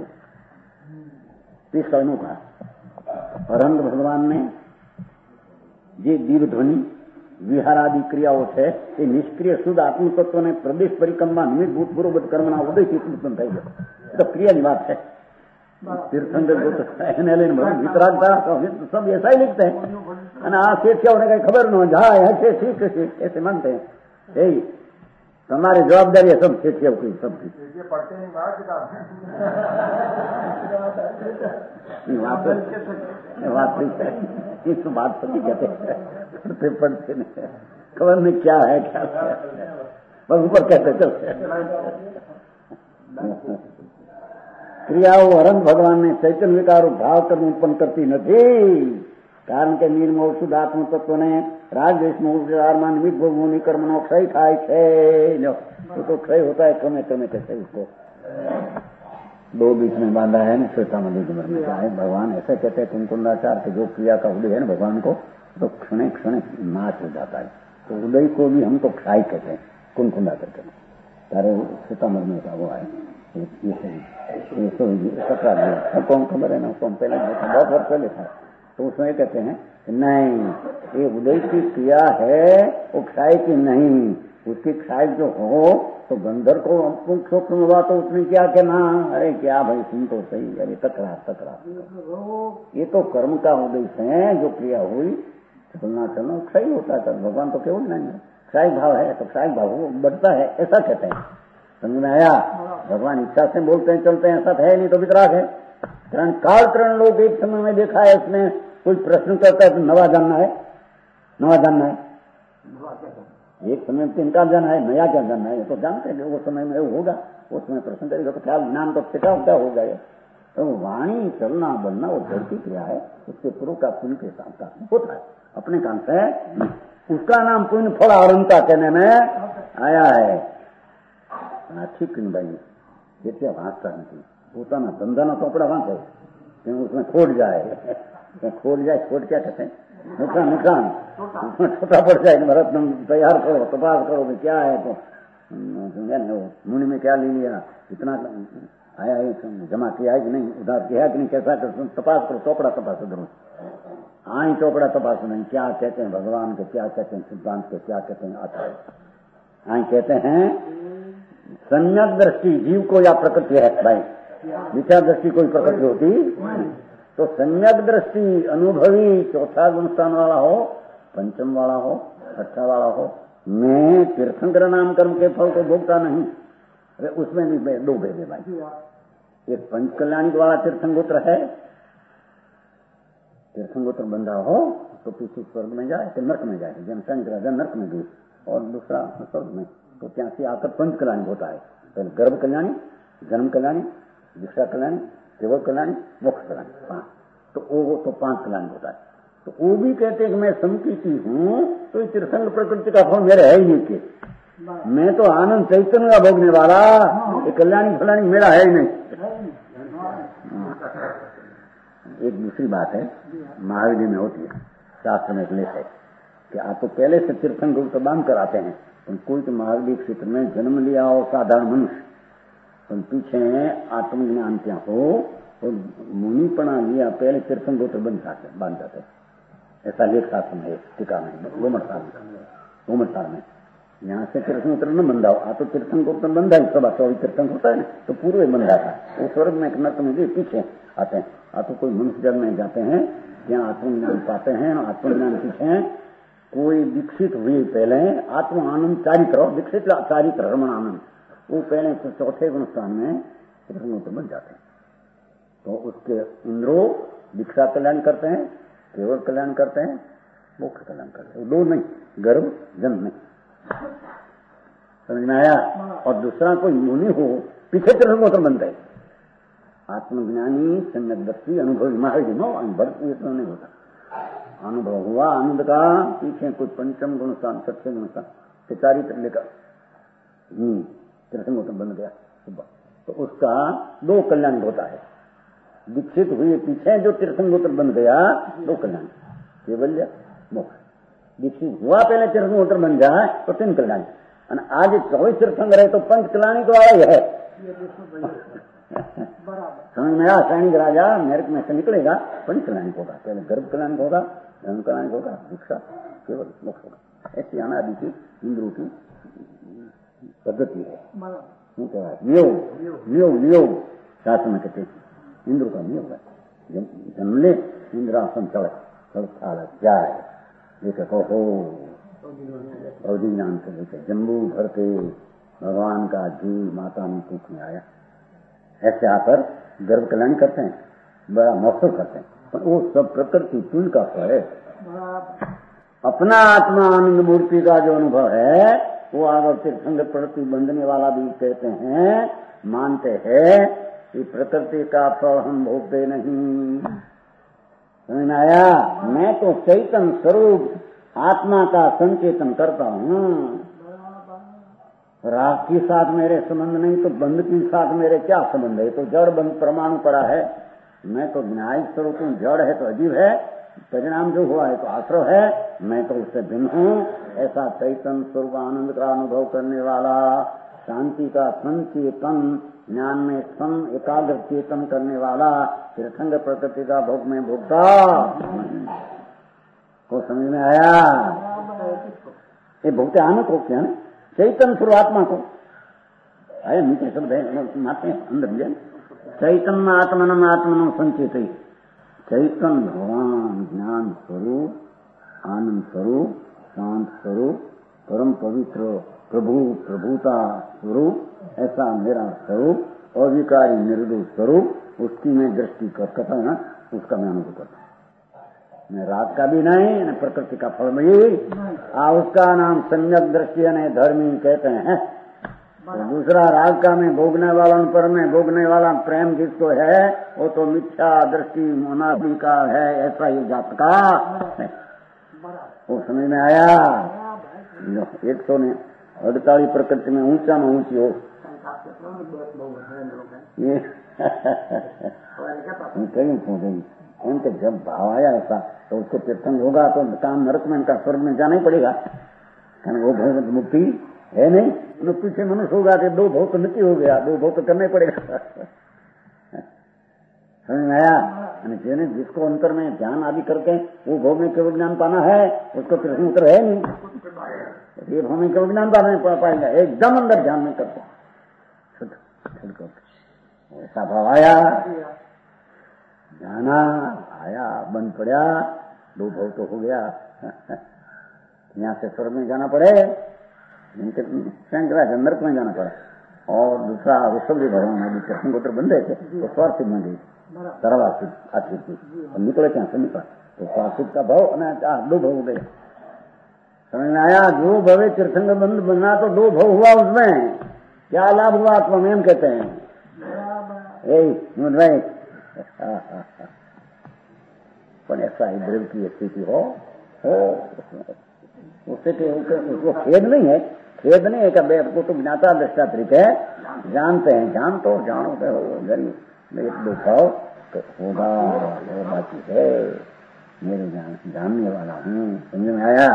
तीसरा का अरंग भगवान ने જે દીવ ધ્વનિ વિહારાદિ ક્રિયાઓ છે એ નિષ્ક્રિય શુદ્ધ આત્મતત્વને પ્રદેશ પરિક્રમા નિમિત્ત ભૂતપૂર્વ કર્મના ઉદયથી ઉત્પન્ન થઈ ગયો। તો ક્રિયાની વાત છે। तीर्थंकर को तो कहने लेने वितरागता सब ऐसा ही लिखते हैं। सेठिया होने का खबर न जाए ऐसे ठीक ऐसे मानते हैं। यही हमारी जवाबदारी है सब सेठिया की, सबकी बात ठीक है। बात सभी कहते हैं पढ़ते नहीं। खबर में क्या है क्या बस ऊपर कहते चलते। क्रियाओं अनंत भगवान ने चैतन्य विकार भाव कर्म उत्पन्न करती નથી કારણ કે નિર્મોલ શુદ્ધ આત્મ તત્વને राजदेश में निमित्त भोगों कर्म नो क्षय થાય છે। तो क्षय होता है क्रमे क्रमे कैसे उसको दो बीच में बांधा है ना श्वेतामणि के में क्या है भगवान ऐसे कहते हैं कुंकुंडाचार के जो क्रिया का उदय है ना भगवान को तो क्षण क्षण नाश हो जाता है। तो उदय को भी हम तो क्षय कहते हैं कुंकुंडाचार कहते हैं। तारे श्वेतामणि में का वो है ये कौन खबर है ना उसको पहले बहुत वर्ष पहले था। तो उसमें कहते हैं नहीं ये उदय की क्रिया है वो क्षय की नहीं, उसकी क्षय जो हो तो गंधर को सूक्ष्म हुआ तो उसने क्या कहना अरे क्या भाई तुम तो सही अरे तकरा ये तो कर्म का उद्देश्य है जो क्रिया हुई चलना चलना क्षय होता है। भगवान तो केवल नहीं है क्षय भाव है तो क्षय भाव बढ़ता है ऐसा कहते हैं। समझ में आया? भगवान इच्छा से बोलते हैं चलते हैं ऐसा है नहीं तो वितराग है। कारण लोग एक समय में देखा है उसने कोई प्रश्न करता है तो नवा जानना है एक समय में इनका जानना है नया क्या जानना है तो जानते हैं वो समय में वो होगा उस समय प्रश्न करेगा तो ख्याल ज्ञान तो क्या होगा। तो वाणी चलना बनना वो जड़ की क्रिया है उसके पूर्व का पुण्य के साथ होता है अपने काम से उसका नाम पुण्य फल अनंता कहने में आया है। अच्छी किन भाई ये वांचता नहीं પોતાના ધંધાના ચોપડા વાંચે उसमें खोट क्या कहते हैं नुकसान उसमें छोटा पड़ जाए भरत तैयार करो तपास करो कि क्या है तो मुनि में क्या ले लिया इतना आया है जमा किया है कि नहीं उधार किया है कि नहीं कैसा कर तपास करो चौपड़ा तपास करो आई चौपड़ा तपास नहीं क्या कहते हैं भगवान के क्या कहते हैं सिद्धांत के क्या कहते हैं आचार्य आई कहते हैं सम्यक दृष्टि जीव को या प्रकृति है भाई मिथ्या दृष्टि कोई प्रकृति होती तो सम्यक दृष्टि अनुभवी चौथा गुण स्थान वाला हो पंचम वाला हो छठा वाला हो मैं तीर्थंकर नाम कर्म के फल को भोगता नहीं। अरे उसमें भी दो भेद है भाई एक पंच कल्याणी वाला तीर्थंगोत्र है तीर्थंगोत्र बंधा हो तो पीछे स्वर्ग में जाए कि नर्क में जाए जनसंघ राजा नर्क में गई और दूसरा स्वर्ग में तो ત્યાં से आकर पंच कल्याणी होता है पहले गर्भ कल्याणी जन्म कल्याणी दीक्षा कल्याणी केवल कल्याणी मोक्ष कल्याणी पांच तो वो तो पांच कल्याणी होता है। तो वो भी कहते हैं कि मैं समकीर्ति हूँ तो तीर्थंग प्रकृति का फल मेरे है ही नहीं के मैं तो आनंद चैतन्य का भोगने वाला ये कल्याणी फलानी मेरा है ही नहीं। एक दूसरी बात है महावीर में होती है शास्त्र में एक लेख है कि आप तो पहले से तीर्थंग तो बांध कर आते हैं कोई तो महावीर क्षेत्र में जन्म लिया हो साधारण मनुष्य तो पीछे आत्मज्ञान क्या हो और मुनिपना लिया पहले तीर्थंगोत्र बांध जाते ऐसा लेख शास्त्र में टीका में गोमरसार में यहाँ से तीर्थंगोत्र न बंधा हो तो तीर्थंगोत्र बंधा ही सब 24 तीर्थंग होता है ना तो पूर्व बंधा था वो स्वर्ग में एक नर्क में पीछे आते हैं तो कोई मनुष्य जन्म में जाते हैं यहाँ आत्मज्ञान पाते हैं आत्मज्ञान पीछे कोई विकसित हुई पहले आत्म आनंद चारित्र विकसित चारित्र रमण आनंद वो पहले चौथे गुण स्थान में तीर्थंगोत्र बन जाते हैं। तो उसके इंद्रो दीक्षा कल्याण करते हैं केवल कल्याण करते हैं मोक्ष कल्याण करते हैं दो नहीं गर्भ जन्म नहीं समझ में आया। और दूसरा कोई मुनि हो पीछे तीर्थंगोत्र बनते हैं आत्मज्ञानी सम्यकदर्शी अनुभवी महावीर नो अनुभव नहीं होता अनुभव हुआ आनंद का पीछे कोई पंचम गुण स्थान छठे गुण स्थान के चारित्र लेकर तीर्थंगोत्र बन गया तो उसका दो कल्याण होता है दीक्षित हुए पीछे जो तीर्थंगोत्र बन गया दो कल्याण केवल्य मोक्ष दीक्षित हुआ पहले तीर्थंगोत्र बन जाए तो 3 कल्याण और आज 24 तीर्थंग रहे तो पंच कल्याणी तो आया ही है। समझ में आया सैनिक राजा नरक में से निकलेगा पंच कल्याणी होगा पहले गर्भ कल्याणी होगा जन्म कल्याणी होगा दीक्षा केवल मोक्ष होगा ऐसी अनादि की इंद्रों की पद्धति है नियोग शास्त्र में कहते इंद्र का नियोग है जन्म ले इंद्रासन चढ़ जाए लेकर कहो अवधि ज्ञान से लेकर जम्बू भर के भगवान का जीव माता में पूछ में आया ऐसे आकर गर्भ कल्याण करते हैं बड़ा मौसम करते हैं पर वो सब प्रकृति पुण्य का फल है। अपना आत्मा आनंद मूर्ति का जो अनुभव है वो आगे तीर्थंकर प्रति बंधने वाला भी कहते हैं, मानते हैं कि प्रकृति का फल हम भोगते नहीं। समझ में आया? मैं तो चैतन्य स्वरूप आत्मा का संचेतन करता हूँ। राग के साथ मेरे संबंध नहीं तो बंध के साथ मेरे क्या संबंध है? तो जड़ बंध परमाणु पड़ा है। मैं तो न्यायिक स्वरूप हूँ, जड़ है तो अजीब है, परिणाम जो हुआ है तो आश्रव है, मैं तो उससे भिन्न हूँ। ऐसा चैतन्य स्वरूप आनंद का अनुभव करने वाला, शांति का संचेतन, ज्ञान में सम एकाग्र चेतन करने वाला तीर्थंकर प्रकृति का भोग में भोगता को समझ में आया? ये भोगते आनंद को क्या है? चैतन्य स्वरूप आत्मा को आया नीचे शब्द है माते अंदर चैतन्य आत्मन आत्मन संचेत, चैतन्य भगवान ज्ञान स्वरूप, आनंद स्वरूप, शांत स्वरूप, परम पवित्र प्रभु प्रभुता स्वरूप, ऐसा मेरा स्वरूप, अविकारी निर्दोष स्वरूप, उसकी मैं दृष्टि करता है ना, उसका मैं अनुभव करता हूँ। मैं राग का भी नहीं न प्रकृति का फल भी, उसका नाम सम्यक दृष्टि है धर्मी कहते हैं। तो दूसरा राग का में भोगने वाला पर में भोगने वाला प्रेम जिसको है वो तो मिथ्या दृष्टि मुनाफी का है, ऐसा ही जात का है। वो समझ में आया? 148 प्रकृति में ऊंचा में ऊंची हो ये कहीं पहुंचेगी उनके जब भाव आया ऐसा तो उसको तीर्थंकर होगा तो काम नरक में इनका स्वर्ग में जाना ही पड़ेगा, कारण वो भव मुक्ति है नहीं। तो पीछे मनुष्य होगा कि 2 भव तो नित्य हो गया, 2 भव तो करना ही पड़ेगा। समझ में आया? जिन्हें जिसको अंतर में ध्यान आदि करके वो भव में केवल ज्ञान पाना है उसको तीर्थंकर है नहीं। ये भव में केवल ज्ञान पाना पाएगा, एकदम अंदर ध्यान में करते ऐसा भाव आया, जाना आया, बंद पड़ा, 2 भव तो हो गया। यहाँ से स्वर्ग में जाना पड़े, शंकराचार्य नरक में जाना पड़ा, और दूसरा ऋषभ भगवान आदि तीर्थंकर बन रहे थे तो स्वार्थिक में गई सर्वार्थिक आर्थिक और निकले क्या से निकला तो स्वार्थिक का भाव 2 भव हो गए। समझ में आया? जो भवे तीर्थंकर बंद बनना तो 2 भव हुआ, उसमें क्या लाभ हुआ आत्मा में हम कहते हैं यही पर ऐसा ही द्रव्य की स्थिति हो उससे उसको खेद नहीं है, खेद नहीं है कि आपको तो ज्ञाता दृष्टा तरीके है, जानते हैं, जान तो जानो तो गरीब एक 2 भाव तो होगा, वो बाकी है, मेरे जानने वाला हूँ। समझ में आया?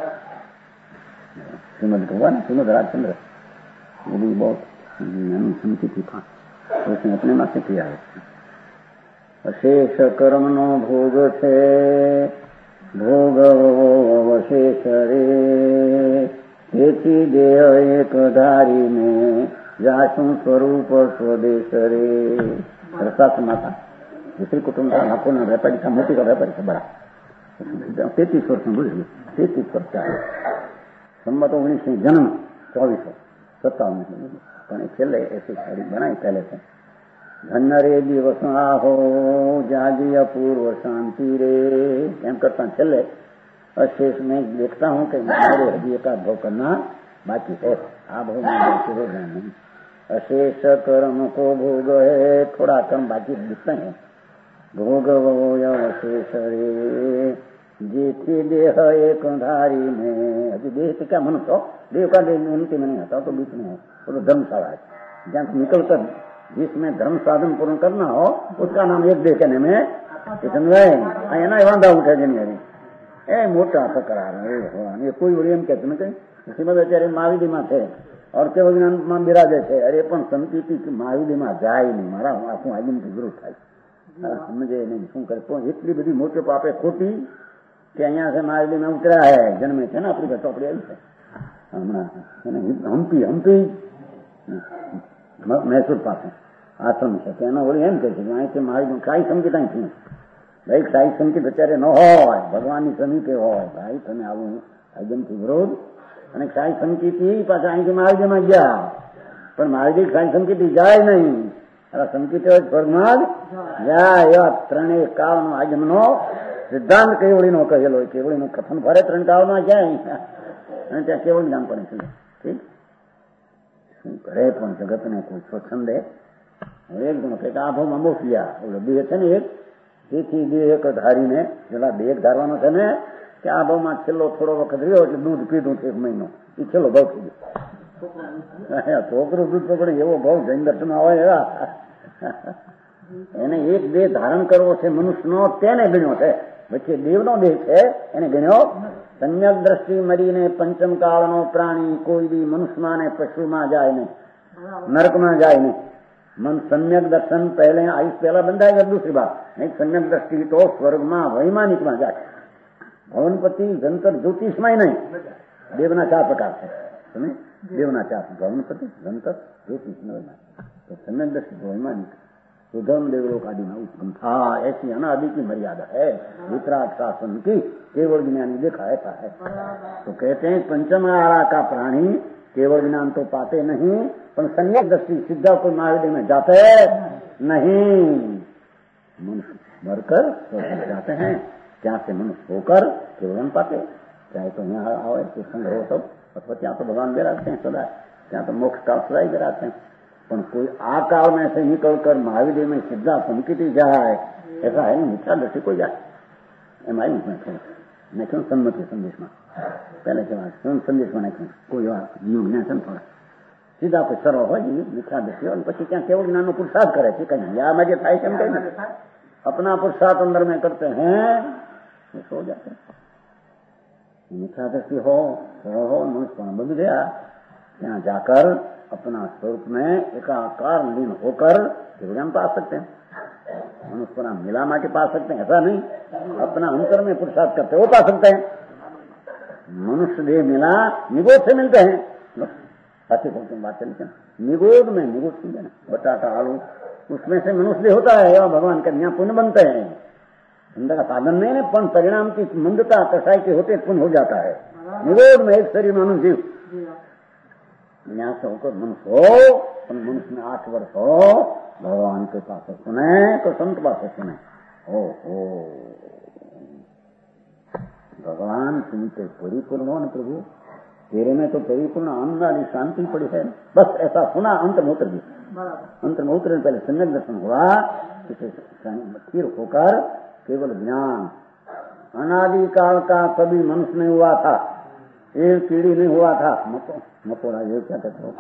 श्रीमद हुआ ना, श्रीमद राजचंद्र वो भी बहुत संचित था, उसने अपने मत से किया है। अशेष कर्म नो भोग छे भोग अवशेष रे, તેથી દેહ એક ધારી ને જાશું સ્વરૂપ સ્વદેશ રે। रसात माता दूसरी कुटुंब का लाखों ना व्यापारी था, मोती का व्यापारी था बड़ा, 33 वर्ष में बुझ 33 वर्ष का है, संमत 19 जन्म 2457 में छेल्ले ऐसी साड़ी बनाई पहले से। धन्य रे दिवस आहो जागी अपूर्व शांति रे, एम करता छेल्ले अशेष में देखता हूँ कि मेरे हृदय का भव करना बाकी है, आ भव में नहीं। अशेष कर्म को भोग है, थोड़ा कर्म बाकी दिखते हैं, भोग अवशेष रे, जेठी देह एक धारी में। अभी देह से क्या मनुष्य हो, देह का देह उनके में नहीं आता तो बीच में है, वो तो धर्मशाला है, जहाँ से निकलकर जिसमें धर्म साधन पूर्ण करना हो उसका नाम एक देह कहने में ना वादा उठे जन ए मोटा सा करा रहे ये कोई बड़ी एम कहते नहीं श्रीमद आचार्य महावीर में थे और केवल में बिराजे थे। अरे पण संकीर्ति महावीर में जाए नहीं, मारा आखू आदमी की जरूर થાય समझे नहीं शू करे એટલી બધી મોટી પાપે ખોટી કે અહીંયા से महावीर में उतरा है जन्मे છે ને આપણી ચોપડી આવી છે હમણાં હમ્પી मैसूर पास आश्रम है तेना वही एम कहते हैं અહીંથી महावीर કાંઈ સંકેત અહીં ભાઈ કાંઈ સંકેત અત્યારે ન હોય, ભગવાનની સમીપે હોય, ભાઈ તમે આવું આજમથી વિરોધ અને કાંઈ સંકેતી પાછા અહીંથી મહાવીરમાં ગયા પણ મહાવીર કાંઈ સંકેતી જાય નહીં, સંકેત સ્વર્ગમાં જાય એવા ત્રણેય કાળનો આજમનો સિદ્ધાંત કેવળીનો કહેલો હોય. કેવળીનું કથન ફરે 3 કાળમાં ક્યાંય અને ત્યાં કેવળ જ્ઞાન પડે છે. ઠીક શું કરે પણ જગતને કોઈ સ્વચ્છંદે એક ગણો કે આ ભાવમાં મોકલ્યા ઓલો દેહ છે ને એક તેથી દેહ એક ધારીને પેલા દેહ ધારવાનો છે ને કે આ ભાવમાં છેલ્લો થોડો વખત રહ્યો એટલે દૂધ પીધું 1 મહિનો એ છેલ્લો ભાવ થઈ ગયો. છોકરું દૂધ પકડે એવો ભાવ જૈન દર્શન આવે એવા એને એક દેહ ધારણ કરવો છે મનુષ્યનો તેને ગણ્યો છે. વચ્ચે દેવનો દેહ છે એને ગણ્યો. સમ્યક દ્રષ્ટિ મરીને પંચમ કાળનો પ્રાણી કોઈ બી મનુષ્યમાં ને પશુમાં જાય નહીં, નરકમાં જાય નહીં. મન સમ્યક દર્શન પહેલે આયુષ પહેલા બંધાય દૂસરી બાત નહીં. સમ્યક દ્રષ્ટિ તો સ્વર્ગમાં વૈમાનિકમાં જાય. ભવનપતિ જંતર જ્યોતિષમાં નહીં. દેવના 4 પ્રકાર છે. તમે દેવના 4 ભવનપતિ જંતર ज्योतिष तो सम्यक दृष्टि वैमानिक सुधम देवलोक आदि में उत्पन्न था. ऐसी अनादि की मर्यादा है. वितराग शासन की केवल ज्ञानी देखा ऐसा है. तो कहते हैं पंचम आरा का प्राणी केवल ज्ञान तो पाते नहीं पर सम्यक दृष्टि सीधा कोई महाविद्य में जाते नहीं. मनुष्य मरकर जाते हैं क्या से मनुष्य होकर केवल पाते. चाहे तो यहाँ आओ तो संग्रह हो सब अथवा ત્યાં तो भगवान विराजते हैं सदा, ત્યાં तो मोक्ष काल सदा ही विराजते हैं. पर कोई आ काल में से निकलकर महाविद्य में सीधा संकित जाए ऐसा है नहीं. मिथ्या दृष्टि कोई जाए एम आई मैं क्यों सम्मति संदेश में पहले के बाद संदेश में नहीं कोई योग ज्ञान थोड़ा सीधा कोई सर्व हो मिथ्या दृष्टि और પછી क्या केवल ज्ञान નો પુરુષાર્થ કરે છે કઈ या मजे થાય કેમ કઈ अपना पुरुषार्थ अंदर में करते हैं सो जाते हैं. मिथ्या दृष्टि हो सरल हो मनुष्य बंध गया यहाँ जाकर अपना स्वरूप में एकाकार लीन होकर ज्ञान पा सकते हैं. मनुष्य नाम मिला माटी पा सकते हैं ऐसा नहीं. अपना अंतर में पुरुषार्थ करते वो पा सकते हैं. मनुष्य देह मिला निगोद से मिलते हैं. अच्छी बात चली क्या निगोद में निगोद समझे ना बटाटा आलू उसमें से मनुष्य देह होता है. एवं भगवान का यहाँ पुण्य बनते हैं. अंदर का साधन नहीं है पण परिणाम की मंदता कसाई के होते पुण्य हो जाता है. निगोद में एक शरीर मानो जीव यहाँ से होकर मनुष्य हो मनुष्य में 8 वर्ष हो भगवान के पास सुने तो संत पास सुने. ओ भगवान सुनते परिपूर्ण हो न प्रभु तेरे में तो परिपूर्ण आनंद वाली शांति पड़ी है. बस ऐसा सुना अंत में उतर गई. अंत में उतरने पहले सम्यक दर्शन हुआ स्थिर होकर केवल ज्ञान. अनादि काल का कभी मनुष्य नहीं हुआ था. एक पीढ़ी नहीं हुआ था. मकोड़ा ये क्या कहते हो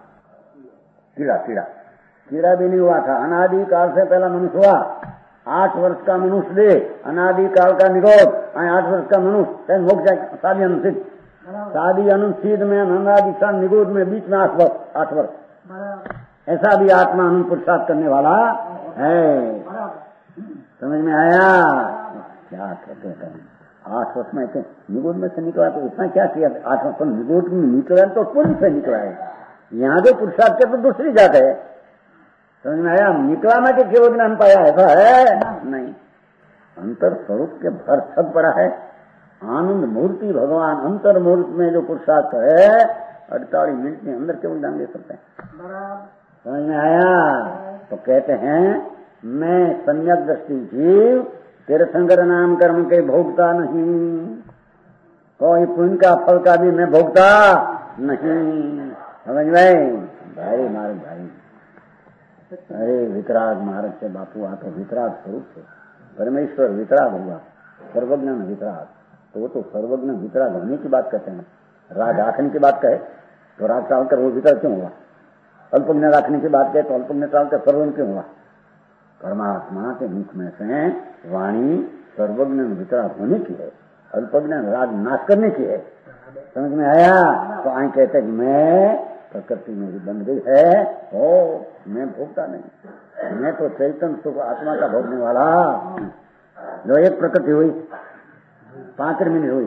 कीड़ा भी नहीं हुआ था. अनादि काल से पहला मनुष्य हुआ. 8 वर्ष का मनुष्य दे अनादि काल का निरोध 8 वर्ष का मनुष्य मोक्ष शादी अनुचित शादी अनुच्छेद में अनादि काल निरोध में बीच में 8 वर्ष ऐसा भी आत्मा अनंत पुरुषार्थ करने वाला है. समझ में आया क्या कहते हैं. 8 वर्ष में निगोद में से निकला तो इतना क्या किया. 8 वर्ष निगोद में निकला तो पुण्य से निकला है. यहाँ जो पुरुषार्थ के तो दूसरी जात है. समझ में आया. निकला में के केवल ज्ञान पाया ऐसा है नहीं. अंतर स्वरूप के भर छत पड़ा है. आनंद मूर्ति भगवान अंतर मूर्ति में जो पुरुषार्थ है 48 मिनट के अंदर केवल ज्ञान दे सकते हैं. समझ में आया. तो कहते हैं मैं सम्यक दृष्टि जीव तीर्थंकर नाम कर्म के भोगता नहीं. कोई पुण्य का फल का भी मैं भोगता नहीं. समझ में भाई मारे भाई. अरे वितराग महाराज से बापू आ तो वितराग स्वरूप से परमेश्वर वितराग हुआ. सर्वज्ञ वितराग तो वो तो सर्वज्ञ वितराग होने की बात कहते हैं. राग राखने की बात कहे तो राग टालकर वो वितराग क्यों हुआ. अल्पज्ञ राखने की बात कहे तो अल्पज्ञ टालकर सर्वज्ञ क्यों हुआ. परमात्मा के मुख में से वाणी सर्वज्ञ वितराग होने की है. अल्पज्ञ राग नाश करने की है. समझ में आया. तो आए कहते हैं मैं प्रकृति में बन गई है हो मैं भोगता नहीं. मैं तो चैतन्य सुख आत्मा का भोगने वाला. जो एक प्रकृति हुई 5 मिनट हुई.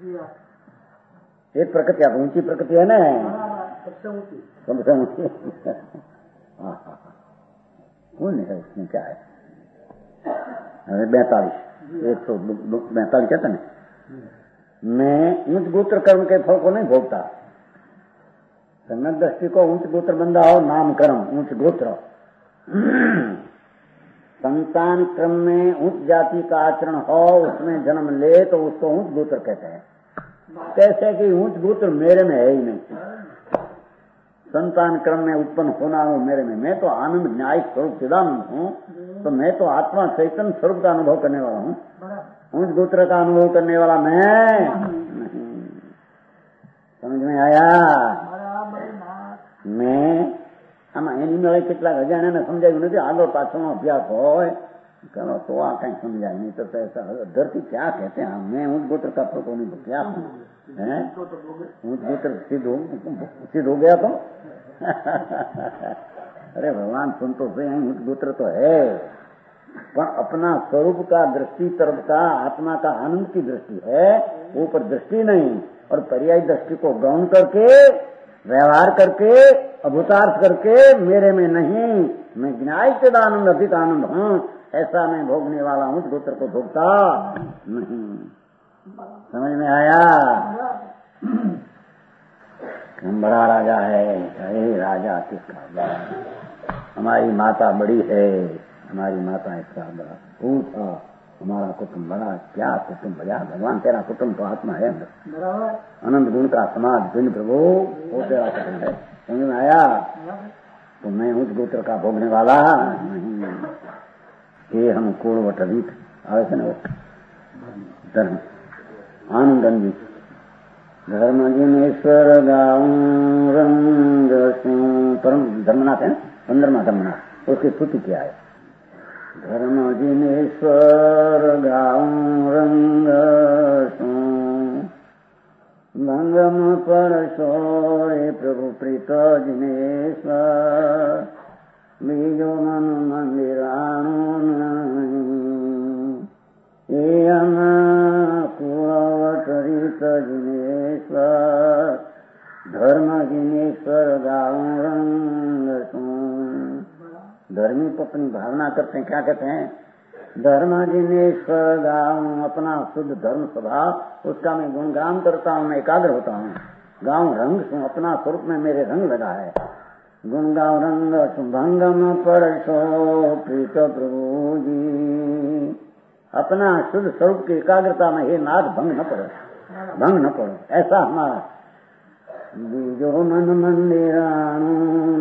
एक प्रकृति आप ऊंची प्रकृति है ना सबसे ऊंची कौन है इसमें क्या है. 42 142 कहते हैं. मैं ऊंच गोत्र कर्म के फल को नहीं भोगता. सम्यक दृष्टि को ऊंच गोत्र बंदा हो नाम कर्म ऊंच गोत्र संतान क्रम में उच्च जाति का आचरण हो, उसमें जन्म ले तो उसको उच्च गोत्र कहते हैं। कैसे कि उच्च गोत्र मेरे में है ही नहीं। संतान क्रम में उत्पन्न होना हो मेरे में, मैं तो आनंद न्याय स्वरूप चिदानंद हूँ, तो मैं तो आत्मा चैतन्य स्वरूप का अनुभव करने वाला हूँ। उच्च गोत्र का अनुभव करने वाला मैं नहीं। समझ में आया? मैं આમાં એની મેળે કેટલાક અજાણ્યાને સમજાયું નથી, આગળ પાછળનો અભ્યાસ હોય કરો તો આ કઈ સમજાય नहीं तो ऐसा धरती क्या कहते हैं, मैं उच्च गोत्र का प्रको नहीं तो क्या है, उच्च गोत्र सिद्ध हो गया तो अरे भगवान सुन तो सही, उच्च गोत्र तो है पर अपना स्वरूप का दृष्टि तरफ का आत्मा का आनंद की दृष्टि है, ऊपर दृष्टि नहीं। और पर्यायी दृष्टि को गौण करके व्यवहार करके अभूतार्थ करके मेरे में नहीं, मैं ज्ञाय चिदानंद अधिक आनंद हूँ, ऐसा मैं भोगने वाला हूँ, गोत्र को भोगता नहीं। समझ में आया? हम बड़ा राजा है, अरे राजा किसका? हमारी माता बड़ी है, हमारी माता इसका बड़ा खूब था, हमारा कुटुंब बड़ा, क्या कुटुंब बड़ा, भगवान तेरा कुटुंब तो आत्मा है, अनंत गुण का समाज दिन प्रभु वो तेरा कुटुंब है। समझ में आया? तो मैं उस गोत्र का भोगने वाला नहीं। ये हम कोड़वट रीत आवे थे ना, धर्म आनंद अंजित धर्म जिनेश्वर गाँव रंग परम धर्मनाथ है, 15वां धर्मनाथ, उसकी स्तुति क्या है? धर्म जिनेश्वर गाँव रंग भंगम पर सोए प्रभु प्रीत जिनेश्वर बीजो मन मंदिराणु एम कुलवट रीत जिनेश्वर धर्म जिनेश्वर गाँव रंग। धर्मी तो अपनी भावना करते हैं, क्या कहते हैं? धर्म जिनेश्वर गाँव, अपना शुद्ध धर्म स्वभाव, उसका मैं गुणगान करता हूँ, मैं एकाग्र होता हूँ। गाँव रंग सु, अपना स्वरूप में मेरे रंग लगा है। गुण गाँव रंग भंगम परसो प्रीत प्रभु जी, अपना शुद्ध स्वरूप की एकाग्रता में हे नाथ भंग न पड़ो, भंग न पड़ो, ऐसा हमारा बीजो मन मंदिराणु।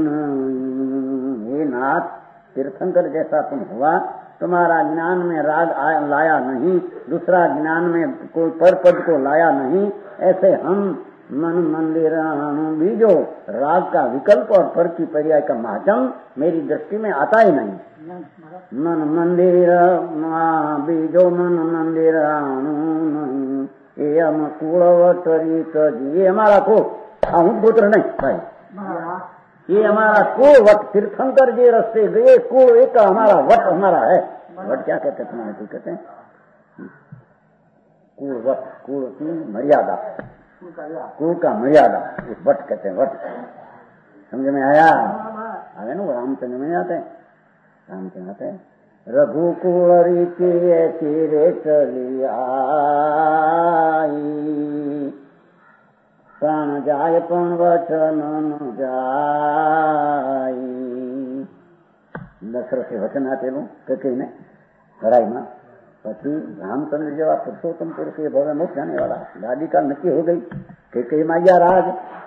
हे नाथ तीर्थंकर जैसा तुम हुआ, तुम्हारा ज्ञान में राग लाया नहीं, दूसरा ज्ञान में कोई पर पद को लाया नहीं, ऐसे हम मन मंदिर बीजो राग का विकल्प और पर की पर्याय का महाचम मेरी दृष्टि में आता ही नहीं। मन मंदिर बीजो मन मंदिर ये हम कुलवट ये हमारा को गोत्र नहीं भाई, ये हमारा कुल वट तीर्थंकर जी रस्ते गए, कुल एक हमारा वट हमारा है। वट क्या कहते हैं तुम्हारे? ठीक कहते हैं कुल वट, कुल की मर्यादा, कुल का मर्यादा, इस वट कहते हैं वट। समझ में आया? आगे ना रामचंद्र में आते हैं, रामचंद्र आते हैं रघुकुल रीति ऐसी रे चली आई, प्राण जाय पण वचन न जाई। दशरथे वचन આપેલું કૈકેયીને લડાઈમાં, પછી રામચंद्र જેવા પુરુષોત્तम પુરુષ એ ભવ્ય મોક્ષ જાने वाला गाड़ी का नक्की हो गई। कई में गया राज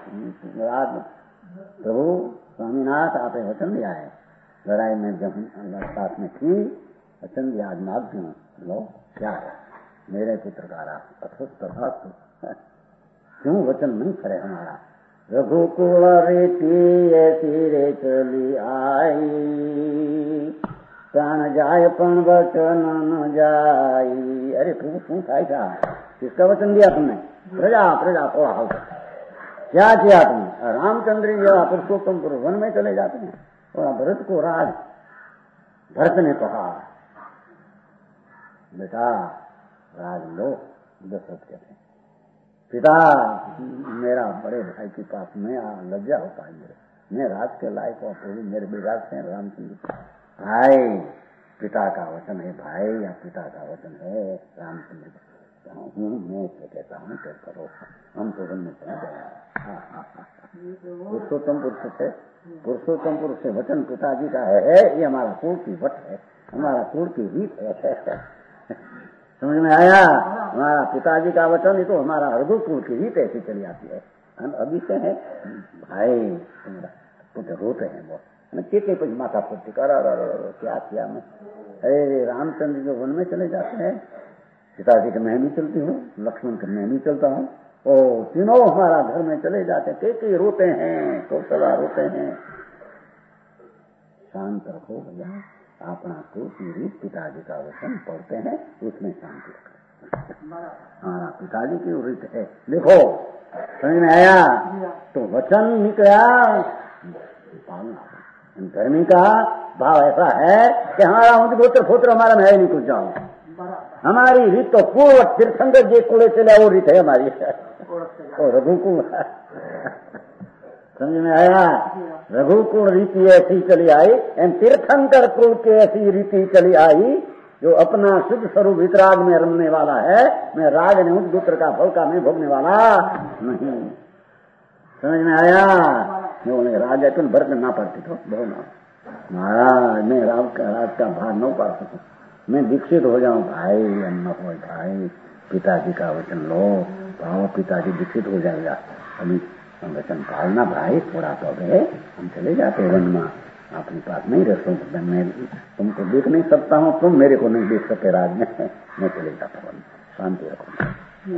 प्रभु स्वामीनाथ आपे वचन दिया है, लड़ाई में जब साथ में थी वचन दिया, आज माग क्यों लो क्या है मेरे पुत्र का अस्वस्थ क्यों वचन नहीं करे हमारा। रघुकुल रीति ऐसी रे चली आई, प्राण जाय पण वचन न जाई। अरे प्रभु क्यों था, किसका वचन दिया तुमने? प्रजा प्रजा थोड़ा हो क्या किया तुमने? रामचंद्र जी पुरुषोत्तम पुरुष वन में चले जाते हैं, और भरत को राज, भरत ने कहा बेटा राज लो। दशरथ कहते हैं पिता मेरा बड़े भाई के पास में लज्जा होता है, मैं राज के लायक हूँ, मेरे बिगाड़ से रामचंद्र भाई पिता का वचन है, भाई या पिता का वचन है। रामचंद्र हूँ मैं तो कहता हूँ क्या करो, हम तो वन में चले गए। पुरुषोत्तम पुरुष से, पुरुषोत्तम पुरुष से वचन पिताजी का है, ये हमारा कुल की वट है, हमारा कुल की रीत है। समझ में आया? हमारा पिताजी का वचन ही तो हमारा रघुकुल की रीत ऐसी चली आती है। अभी से है भाई पुत्र रोते हैं वो के कुछ माथा फुटी कर क्या किया मैं। अरे रामचंद्र जो वन में चले जाते हैं, पिताजी के मैं भी चलती हूँ, लक्ष्मण के मैं भी चलता हूँ, ओ तीनों हमारा घर में चले जाते हैं, के रोते हैं, कौशला रोते हैं। शांत रखो भैया, अपना तुलसी रीत पिताजी का वचन पढ़ते हैं, उसमें शांति रखो। हमारा पिताजी की रीत है। देखो समझ में आया? तो वचन निकला पालना। धर्मी का भाव ऐसा है कि हमारा गोत्र फोत्र हमारा में है नहीं कुछ जाओ। हमारी रीत तो पूर्व तीर्थंकर जे कुले चले वो रीत है हमारी, और रघुकुल समझ में आया? रघुकुल रीति ऐसी चली आई, तीर्थंकर कुल की ऐसी रीति चली आई जो अपना शुद्ध स्वरूप वितराग में रमने वाला है। मैं राग ने उस गोत्र का फल का मैं भोगने वाला नहीं। समझ में आया? बोले राजा तुम भरत ना पढ़ती तो बोलो महाराज मैं राज का भार न पढ़ सकूं, मैं दीक्षित हो जाऊं। भाई अन्न हो भाई, पिताजी का वचन लो, पाओ पिताजी दीक्षित हो जाएगा। अभी वचन पालना भाई, थोड़ा तो है, हम चले जाते वन में, अपने पास नहीं रह सकते, मैं तुमको देख नहीं सकता हूँ, तुम मेरे को नहीं देख सके राज में, मैं चले जाता हूँ। शांति रखो।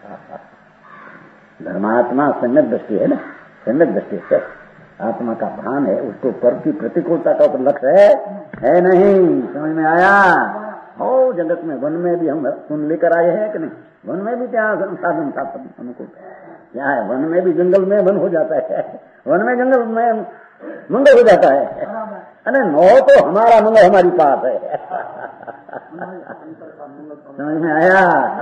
धर्मात्मा सम्यक दृष्टि है ना, सम्यक दृष्टि है, आत्मा का भान है, उसको पर की प्रतिकूलता का ऊपर लक्ष्य है नहीं। समझ में आया? हो जगत में वन में भी हम सुन लेकर आए हैं कि नहीं? वन में भी क्या साधन था हमको, क्या है? वन में भी जंगल में वन हो जाता है, वन में जंगल में मंगल हो जाता है। अरे नो तो हमारा मंगल हमारी पास है। समझ में आया?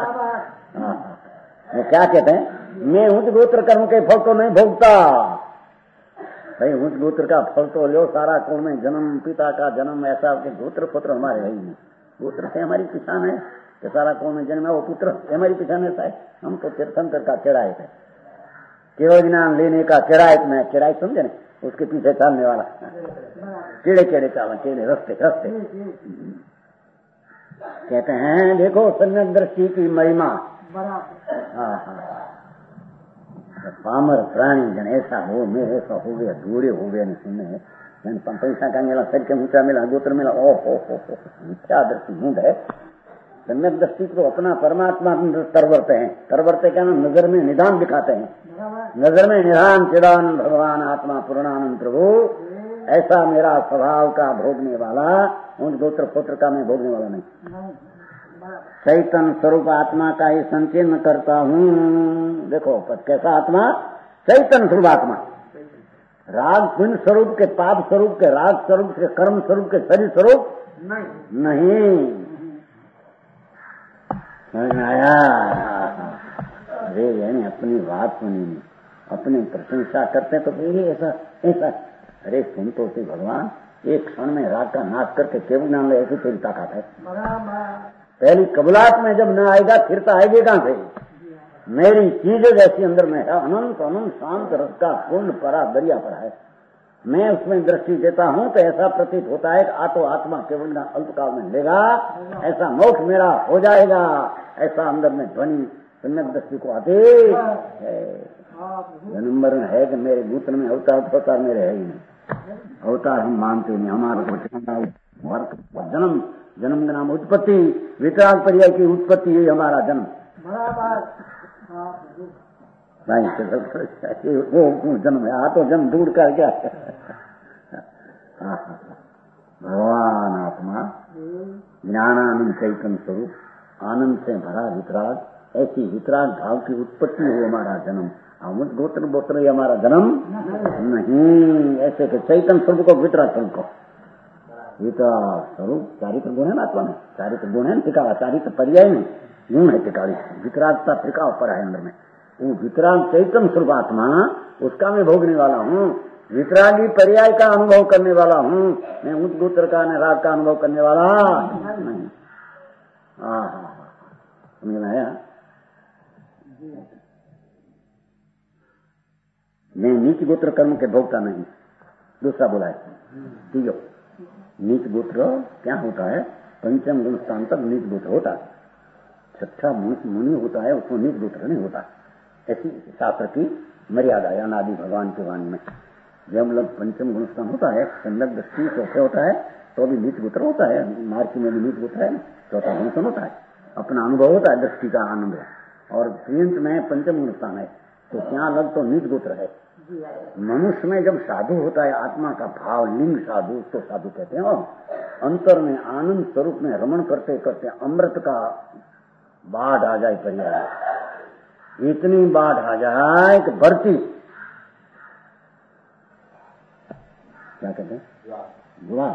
वो क्या कहते हैं, मैं उच्च गोत्र कर्म के फल तो नहीं भोगता। भाई उच्च गोत्र का फल तो लो, सारा कुल में जन्म, पिता का जन्म, ऐसा गोत्र पुत्र हमारे है ही नहीं। गोत्र से हमारी किसान है कि सारा कुल में जन्म है, वो पुत्र हमारी किसान ऐसा है। हम तो तीर्थंकर का किरायत है, केवल ज्ञान लेने का किरायत में, किरायत समझे ना, उसके पीछे चलने वाला, केड़े केड़े चाल, केड़े रस्ते रस्ते। कहते हैं देखो सम्यक दृष्टि की महिमा। पामर प्राणी जन ऐसा हो, मैं ऐसा हो गया, दूरे हो गया, नहीं सुनने पैसा का मिला, सर के ऊंचा मिला, गोत्र मिला, ओ हो मिथ्या दृष्टि मूड है। सम्यक दृष्टि को अपना परमात्मा तरवरते हैं, तरवरते क्या नाम, नजर में निदान दिखाते हैं, नजर में निधान चिदान भगवान आत्मा पूर्णानंद प्रभु, ऐसा मेरा स्वभाव का भोगने वाला, उन गोत्र पुत्र का मैं भोगने वाला नहीं। चैतन्य स्वरूप आत्मा का ही संकीर्ण करता हूँ। देखो कैसा आत्मा, चैतन्य स्वरूप आत्मा, राग पुण्य स्वरूप के, पाप स्वरूप के, राग स्वरूप के, कर्म स्वरूप के, शरीर स्वरूप नहीं। समझ में आया? अरे यानी अपनी बात सुनी, अपनी प्रशंसा करते तो फिर ऐसा ऐसा, अरे सुन तो सी भगवान, एक क्षण में राग का नाश करके केवल नाम ले, ऐसी तेरी ताकत है। पहली कबूलात में जब न आएगा फिर तो आएगी कहां से? मेरी चीज जैसी अंदर में है, अनंत अनंत शांत रस का पूर्ण परा दरिया पड़ा है, मैं उसमें दृष्टि देता हूं तो ऐसा प्रतीत होता है कि आत्मा केवल अल्पकाल में लेगा, ऐसा मोक्ष मेरा हो जाएगा, ऐसा अंदर में ध्वनि सम्यक दृष्टि को आते है। नंबर है कि मेरे गुत्र में अवतार मेरे है ही नहीं, अवतार हम मानते नहीं। हमारा जन्म, जन्म का नाम उत्पत्ति, वितराग पर्याय की उत्पत्ति है हमारा जन्म। नहीं वो जन्म है, तो जन्म दूर कर क्या। भगवान आत्मा ज्ञानानंद चैतन्य स्वरूप, आनंद से भरा वितराग, ऐसी वितराग भाव की उत्पत्ति है हमारा जन्म। अमुत गोत्र बोत्र ही हमारा जन्म नहीं, ऐसे के चैतन्य स्वरूप को वितराग स्वरूप को, वितराग स्वरूप चारित्र गुण है ना आत्मा में, चारित्र गुण है टिकावा, चारित्र पर्याय में गुण है टिकावी, वितरागता टिकाव पर है अंदर में। वो वितराग चैतन्य स्वरूप आत्मा, उसका मैं भोगने वाला हूँ, वितरागी पर्याय का अनुभव करने वाला हूँ, मैं उच्च गोत्र का न राग का अनुभव करने वाला नहीं। समझ में आया? मैं नीच गोत्र कर्म के भोगता नहीं। दूसरा बोला है, नीच गोत्र क्या होता है? पंचम गुण स्थान तक नीच गोत्र होता है। छठा मुनि होता है, उसको नीच गोत्र नहीं होता। ऐसी शास्त्र की मर्यादा है अनादि भगवान के वाणी में। जब लोग पंचम गुण स्थान होता है, सम्यक दृष्टि चौथे होता है, तो भी नीच गोत्र होता है। मार्की में भी नीच गोत्र है, चौथा गुण स्थान होता है। अपना अनुभव होता है, दृष्टि का आनंद। और प्रियंत में पंचम गुण स्थान है, तो क्या लग तो नीच गोत्र है। मनुष्य में जब साधु होता है, आत्मा का भाव, लिंग साधु, उसको साधु कहते हैं। और अंतर में आनंद स्वरूप में रमण करते करते अमृत का बाढ़ आ जाए, पर्याय इतनी बाढ़ आ जाए कि भरती, क्या कहते हैं, जुआ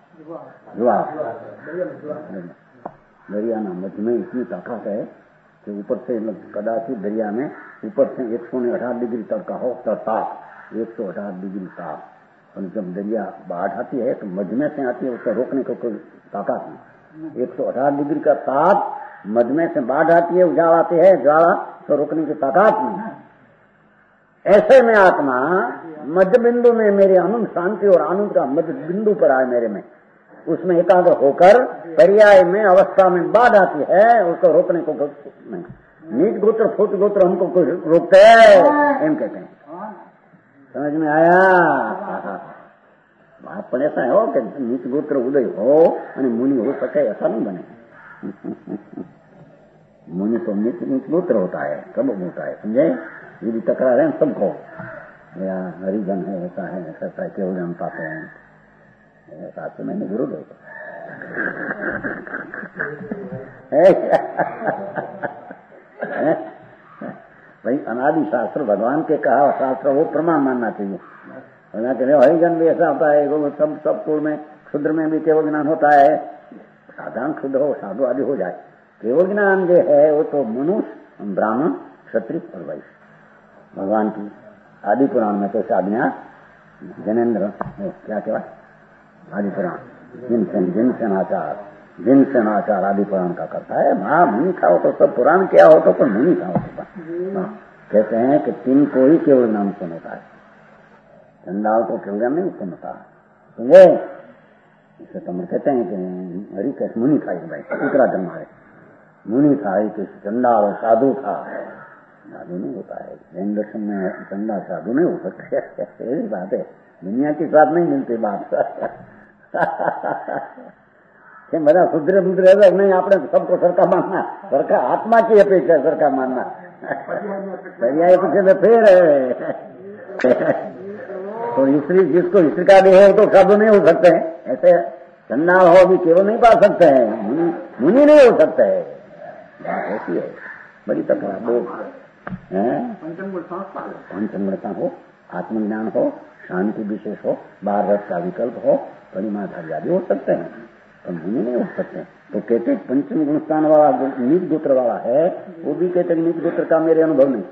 दरिया ना मध्य में इतनी ताकत है कि ऊपर से कदाचित दरिया में ऊपर से 118 डिग्री तक का हो ताप, 118 डिग्री ताप। और जब दरिया बाढ़ आती है तो मध्य में से आती है, उसको रोकने को कोई ताकत नहीं। 118 डिग्री का ताप, मध्य में से बाढ़ आती है, उजाड़ आती है, ज्वाला, तो रोकने की ताकत नहीं। ऐसे में आत्मा मध्य बिंदु में मेरे आनंद शांति और आनंद का मध्य बिंदु पर आए मेरे में, उसमें एकाग्र होकर पर्याय में अवस्था में बाढ़ आती है, उसको रोकने को नहीं। नीच गोत्र फूट गोत्र हमको कोई रोकते हैं, एम कहते हैं। समझ में आया? बात पण ऐसा हो कि नीच गोत्र उदय हो और मुनि हो सके, ऐसा नहीं बने। मुनि तो नीच गोत्र होता है, कब होता है, समझे? ये भी तकरार है सबको, या हरिजन है, ऐसा है, ऐसा है, केवल जन पाते हैं, शास्त्र में विरोध होता है। भाई अनादि शास्त्र भगवान के कहा शास्त्र वो प्रमाण मानना चाहिए। हरिजन भी ऐसा होता है, सब कुल में क्षुद्र में भी केवल ज्ञान होता है। साधारण क्षुद्र हो, साधु आदि हो जाए, केवल ज्ञान जो है वो तो मनुष्य, ब्राह्मण, क्षत्रिय और वैश्य। भगवान की आदि पुराण में तो साधना जनेन्द्र क्या कहवा आदि पुराण जिनसेनाचार आदि पुराण का करता है। हाँ, मुनि था हो तो सब पुराण क्या हो तो मुनि था हो तो कहते हैं कि तीन को ही केवल नाम उत्पन्न होता है, चंडाल को केवल नहीं उत्पन्न होता, समझे? इसे तो हम कहते हैं कि हरि कैसे मुनि था, एक भाई दूसरा जन्म है, मुनि था, एक चंडाल और साधु था। साधु नहीं होता है, जैन दर्शन में चंडाल साधु नहीं हो सकते। ऐसी बात है, दुनिया की बात नहीं मिलती बात। बड़ा शुद्र बुद्र है नहीं, आपने सबको सरका मानना, सरका आत्मा की अपेक्षा सरका मानना, पर्याय पीछे में फिर है। तो स्त्री जिसको स्त्री का भी है तो साधु नहीं हो सकते हैं, ऐसे चंडाल हो भी केवल नहीं पा सकते हैं, मुनि नहीं हो सकते है। बात ऐसी है, बड़ी तकरार पंचमता हो, आत्मज्ञान हो, शांति विशेष हो, बाहर रस का विकल्प हो, परिमाधार्यादि हो सकते हैं, तो मुनि नहीं हो सकते। तो कहते पंचम गुण स्थान वाला नीच गोत्र वाला है, वो भी कहते नीच गोत्र का मेरे अनुभव नहीं।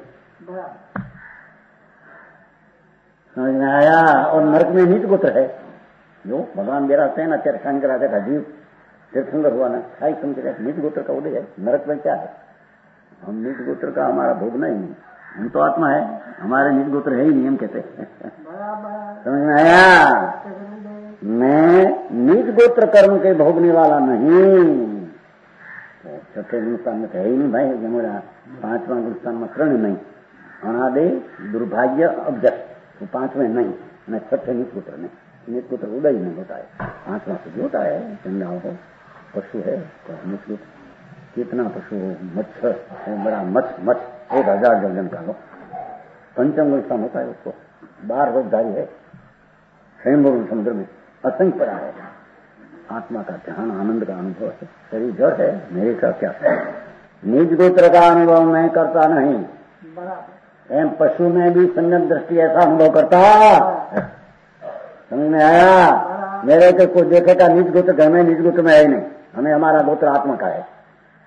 समझ में आया? और नरक में नीच गोत्र है, जो भगवान बेराते हैं ना, शंकराचार्य का जीव तीर्थंकर हुआ ना, खाई समझ नीच गोत्र का उदय है। नरक में क्या है? हम नीच गोत्र का हमारा भोग नहीं, हम तो आत्मा है, हमारे नीच गोत्र है ही नहीं, हम कहते हैं। समझ में आया? मैं नीच गोत्र कर्म के भोगने वाला नहीं। छठे गुणस्थान में है ही नहीं भाई, मेरा 5वां गुणस्थान में कर्ण नहीं, अनादि दुर्भाग्य अभ्यस्त, तो 5वें नहीं, मैं छठे नीच गोत्र नहीं, नीच गोत्र उदय नहीं होता है। 5वां से होता है, चंडाल हो, पशु है तो नीच गोत्र, कितना पशु हो, मच्छर बड़ा मच्छ 1000 दर्जन का हो, पंचम गुणस्थान होता है, उसको 12 रोजगारी है, स्वयं समुद्र में असंख्य पड़ा है। आत्मा का ध्यान, आनंद का अनुभव है। शरीर जड़ है, मेरे का क्या है? निज गोत्र का अनुभव मैं करता नहीं, एम पशु में भी सम्यक दृष्टि ऐसा अनुभव करता। समझ में आया? मेरे को कोई देखेगा निज गोत्र घर में, निज गोत्र में है ही नहीं, हमें हमारा गोत्र आत्मा का है।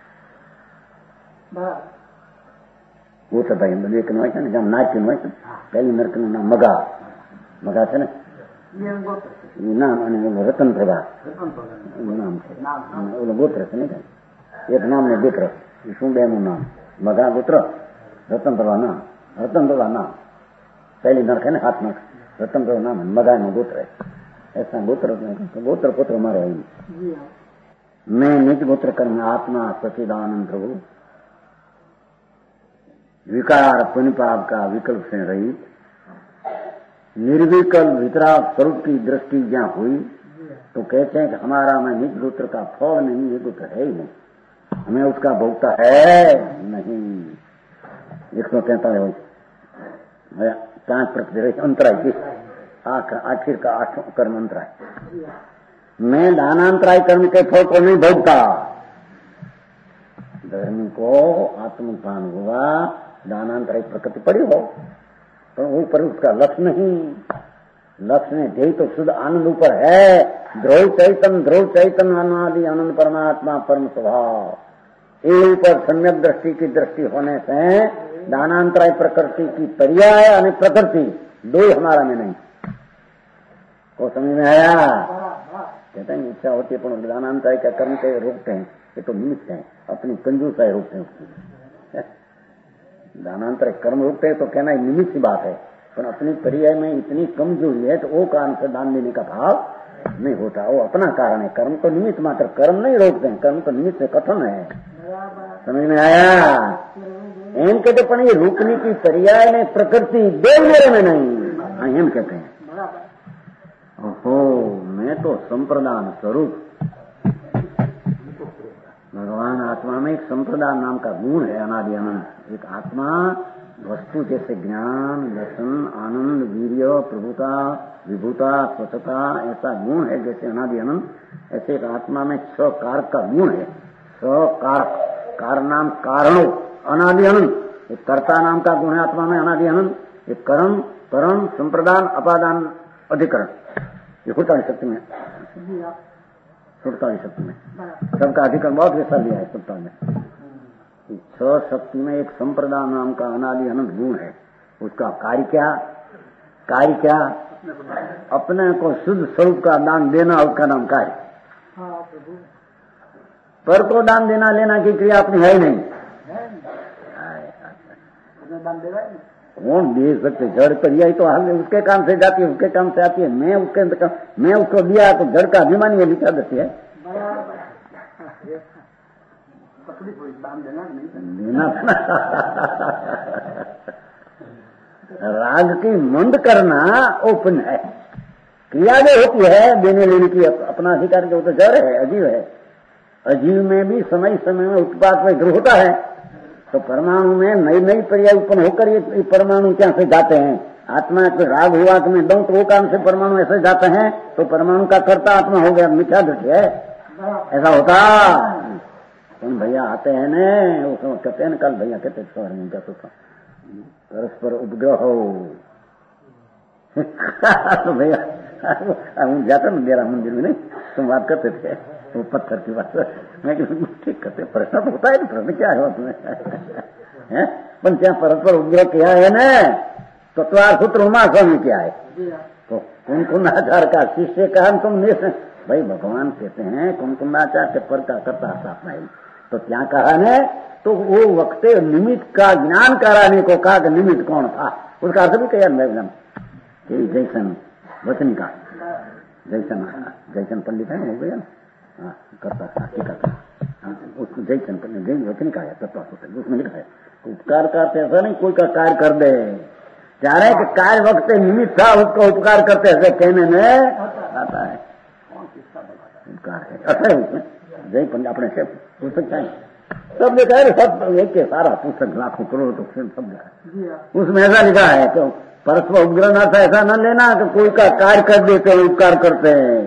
गोत्र भाई एक નો છે ને, જેમ નાચ્યું હોય છે, પહેલી નર્કનું નામ મગા છે ને, નામ અને રતન પ્રભા નામ છે, ઓલો ગોત્ર છે ને, એક નામ ને ગોત્ર, શું બેનું નામ? મગા ગોત્ર, રતન પ્રભા નામ, પહેલી નર્ક है ना, 7 નર્ક, રતન પ્રભા નામ, મગા નું ગોત્ર है। ऐसा गोत्र पुत्र हमारे है। मैं निज गोत्र कर्म आत्मा सचिदानंद प्रभु, विकार पुण्यपाप का विकल्प से रहित, निर्विकल्प वितराग स्वरूप की दृष्टि जहाँ हुई तो कहते हैं कि हमारा मैं निज गोत्र का फल नहीं, ये गोत्र है ही नहीं, हमें उसका भोगता है नहीं। 143 5 प्रतिशत अंतराय की आखिर का 8 कर्म अंतराय। मैं दानांतराय कर्म के फल को नहीं भोगता। धर्म को आत्मज्ञान हुआ, दानांतराय प्रकृति पड़ी हो पर उसका लक्ष्य नहीं। लक्ष्य में ध्येय तो शुद्ध आनंद ऊपर है। ध्रुव चैतन अनादि आनंद परमात्मा परम स्वभाव। ये ऊपर सम्यक दृष्टि की दृष्टि होने से दानांतराय प्रकृति की पर्याय यानी प्रकृति दो हमारा में नहीं। को समझ में आया? कहते हैं इच्छा होती है पर दानांतराय का कर्म के रोकते हैं, ये तो निमित्त है, अपनी कंजूसाई रोकते हैं उसकी। दानांतराय कर्म रोकते हैं तो कहना निमित्त सी बात है, पर अपनी पर्याय में इतनी कमजोरी है तो वो कारण से दान देने का भाव नहीं होता। वो अपना कारण है, कर्म तो निमित्त मात्र, कर्म नहीं रोकते हैं, कर्म तो निमित्त से कथन है। समझ में आया? एम कहते पण ये रोकने की पर्याय ने प्रकृति देव मेरे में नहीं, एम कहते हैं। ओहो, मैं तो संप्रदान स्वरूप, भगवान आत्मा में एक संप्रदान नाम का गुण है अनादि अनंत। एक आत्मा वस्तु जैसे ज्ञान, दर्शन, आनंद, वीर्य, प्रभुता, विभुता, स्वच्छता ऐसा गुण है जैसे अनादि अनंत, ऐसे एक आत्मा में 6 कारक का गुण है। 6 कारक, कार नाम कारणों अनादि अनंत। एक कर्ता नाम का गुण है आत्मा में अनादि अनंत। एक कर्म, परम, संप्रदान, अपादान, अधिकरण, ये 48 शक्ति में, 47 शक्ति में सबका अधिकरण बहुत वैसा लिया है 47 में। 6 शक्ति में एक संप्रदान नाम का अनादि अनंत गुण है। उसका कार्य क्या? कार्य क्या? अपने को शुद्ध स्वरूप का दान देना, उसका नाम कार्य। पर को दान देना लेना की क्रिया अपनी है ही नहीं। कौन दे सकते? जड़ पर यही तो हाल उसके काम से जाती है, उसके काम से आती है। मैं उसको दिया तो जड़ का अभिमानी है, लिखा देती है देना। राग की मंद करना ओपन है, क्रिया जो होती है देने लेने की अपना अधिकार के, वो तो जड़ है, अजीव है। अजीव में भी समय समय में उत्पाद में होता है। तो परमाणु में नई नई पर्याय उत्पन्न होकर ये परमाणु क्या से जाते हैं। आत्मा को राग हुआ कि मैं दऊं तो वो काम से परमाणु ऐसे जाते हैं, तो परमाणु का कर्ता आत्मा हो गया, मिथ्या दृष्टि है। ऐसा होता तुम भैया आते हैं न, वो कहते हैं कल भैया कहते परस्पर उपग्रह हो तो भैया जाता ना मेरा मंदिर में, नहीं तुम बात करते थे वो पत्थर की बात। मैं ठीक करते, प्रश्न तो होता है, प्रश्न क्या है उसमें पर क्या परस्पर उपग्रह किया है न, तत्वार सूत्र उमा स्वामी क्या है। तो कुंकुंदाचार का शिष्य कहा तुम भाई भगवान कहते हैं कुंकुंदाचार के पर का करता साफ नहीं, तो क्या कहा न, तो वो वक्त निमित्त का ज्ञान कराने को कहा कि निमित्त कौन था, उसका अर्थ भी कहा जैसन वचन का जैसन पंडित है, हो गया ना करता था उसको जैसन पंडित वचन का है तत्व, उसमें लिखा है उपकार करते ऐसा नहीं कोई का कार्य कर दे, चाह रहे कि कार्य वक्त निमित्त था उसका उपकार करते ऐसे कहने में आता है उपकार है। अच्छा है उसमें जय पंडित अपने से पुस्तक चाहिए सब लिखा है, सब एक के सारा पुस्तक लाखों करोड़ तो सब लिखा है, उसमें ऐसा लिखा है तो परस्पर उपग्रह ना था ऐसा न लेना कि कोई का कार्य कर देते हैं उपकार करते हैं,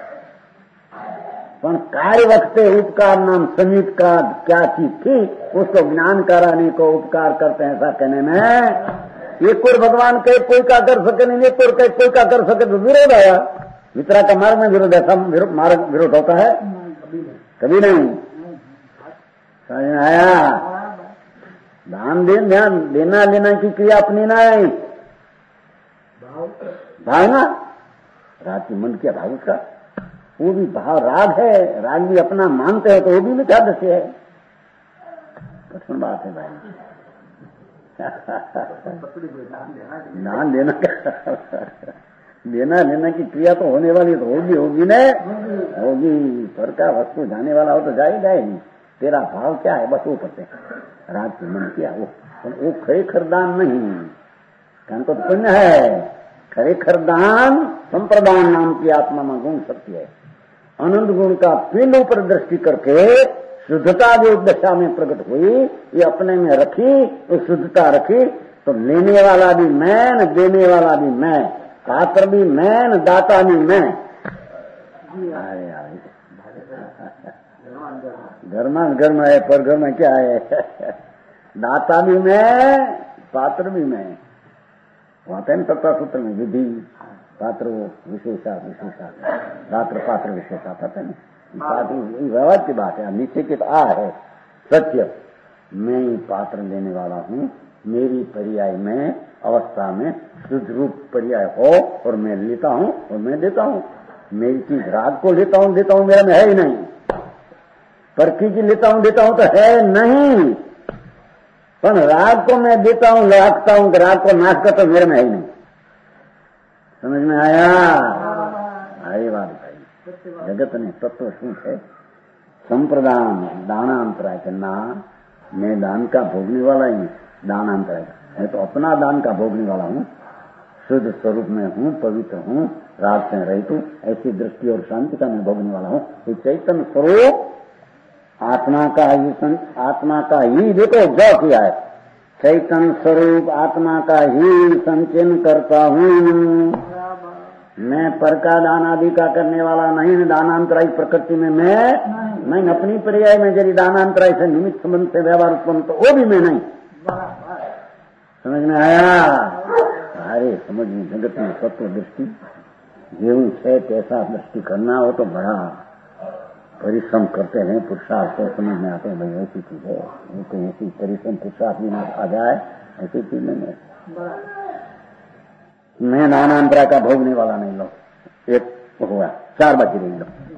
पर कार्य वक्त उपकार नाम संयुक्त का क्या चीज थी उसको ज्ञान कराने को उपकार करते हैं। ऐसा कहने में एक और भगवान के कोई का कर सके नहीं, एक और कोई का कर सके तो विरोध आया। मित्रा का मार्ग में विरोध है, सब मार्ग विरोध होता है कभी नहीं। समझ आया? दान देना लेना की क्रिया अपनी नहीं, भाव ना राग की मन किया भाव उसका, वो भी भाव राग है, राग भी अपना मानते हैं तो वो भी मिठा दस्य है। कठिन बात है भाई दान देना लेना लेना की क्रिया तो होने वाली तो होगी न होगी। पर का वस्तु जाने वाला हो तो जाएगी। तेरा भाव क्या है बस वो करते रात के मन किया वो खरेखर दान नहीं, कारण तो पुण्य है। खरेखर दान संप्रदान नाम की आत्मा में गुण सत्य है। अनंत गुण का पिंड ऊपर दृष्टि करके शुद्धता जो दशा में प्रकट हुई ये अपने में रखी, तो शुद्धता रखी तो लेने वाला भी मैं न देने वाला भी मैं, पात्र भी मैं न दाता भी मैं। अरे घर में है पर घर में क्या है दाता भी मैं पात्र भी मैं। वहां है सत्ता सूत्र में विधि पात्र विशेषा दात्र पात्र विशेषा था न व्यवहार की बात है। नीचे की तो आ है सत्य मैं ही पात्र लेने वाला हूँ। मेरी पर्याय में अवस्था में शुद्ध रूप पर्याय हो और मैं लेता हूँ और मैं देता हूँ। मेरी चीज राग को लेता हूँ मेरा में है ही नहीं। पर की लेता हूँ तो है नहीं, पर राग को मैं देता हूँ रखता हूँ राग को नाश करता हूँ मेरे में है ही नहीं। समझ में आया? अरे बात भाई जगत ने तत्व शू है संप्रदान दानांतराय करना। मैं दान का भोगने वाला ही दानांतराय, मैं तो अपना दान का भोगने वाला हूँ। शुद्ध स्वरूप में हूँ, पवित्र हूँ, राग से रहित हूँ। ऐसी दृष्टि और शांति का मैं भोगने वाला हूँ। तो चैतन्य स्वरूप आत्मा का ही देखो जो किया है। चैतन्य स्वरूप आत्मा का ही संचयन करता हूँ। मैं पर का दान आदि का करने वाला नहीं। दानांतरायी प्रकृति में मैं अपनी पर्याय में यदि दानांतराय से निमित्त संबंध से व्यवहार उत्पन्न तो वो भी मैं नहीं। समझ में आया? अरे समझ में जगत में तत्व दृष्टि जेऊ है कैसा दृष्टि करना हो तो बड़ा परिश्रम करते हैं। पुरुषार्थ तो समझ में आते हैं भाई ऐसी चीज है, कोई ऐसी परिश्रम पुरुषार्थ भी आ जाए ऐसी चीज नहीं है। मैं नानांतरा का भोगने वाला नहीं लो। एक हुआ 4 बाकी रही लो।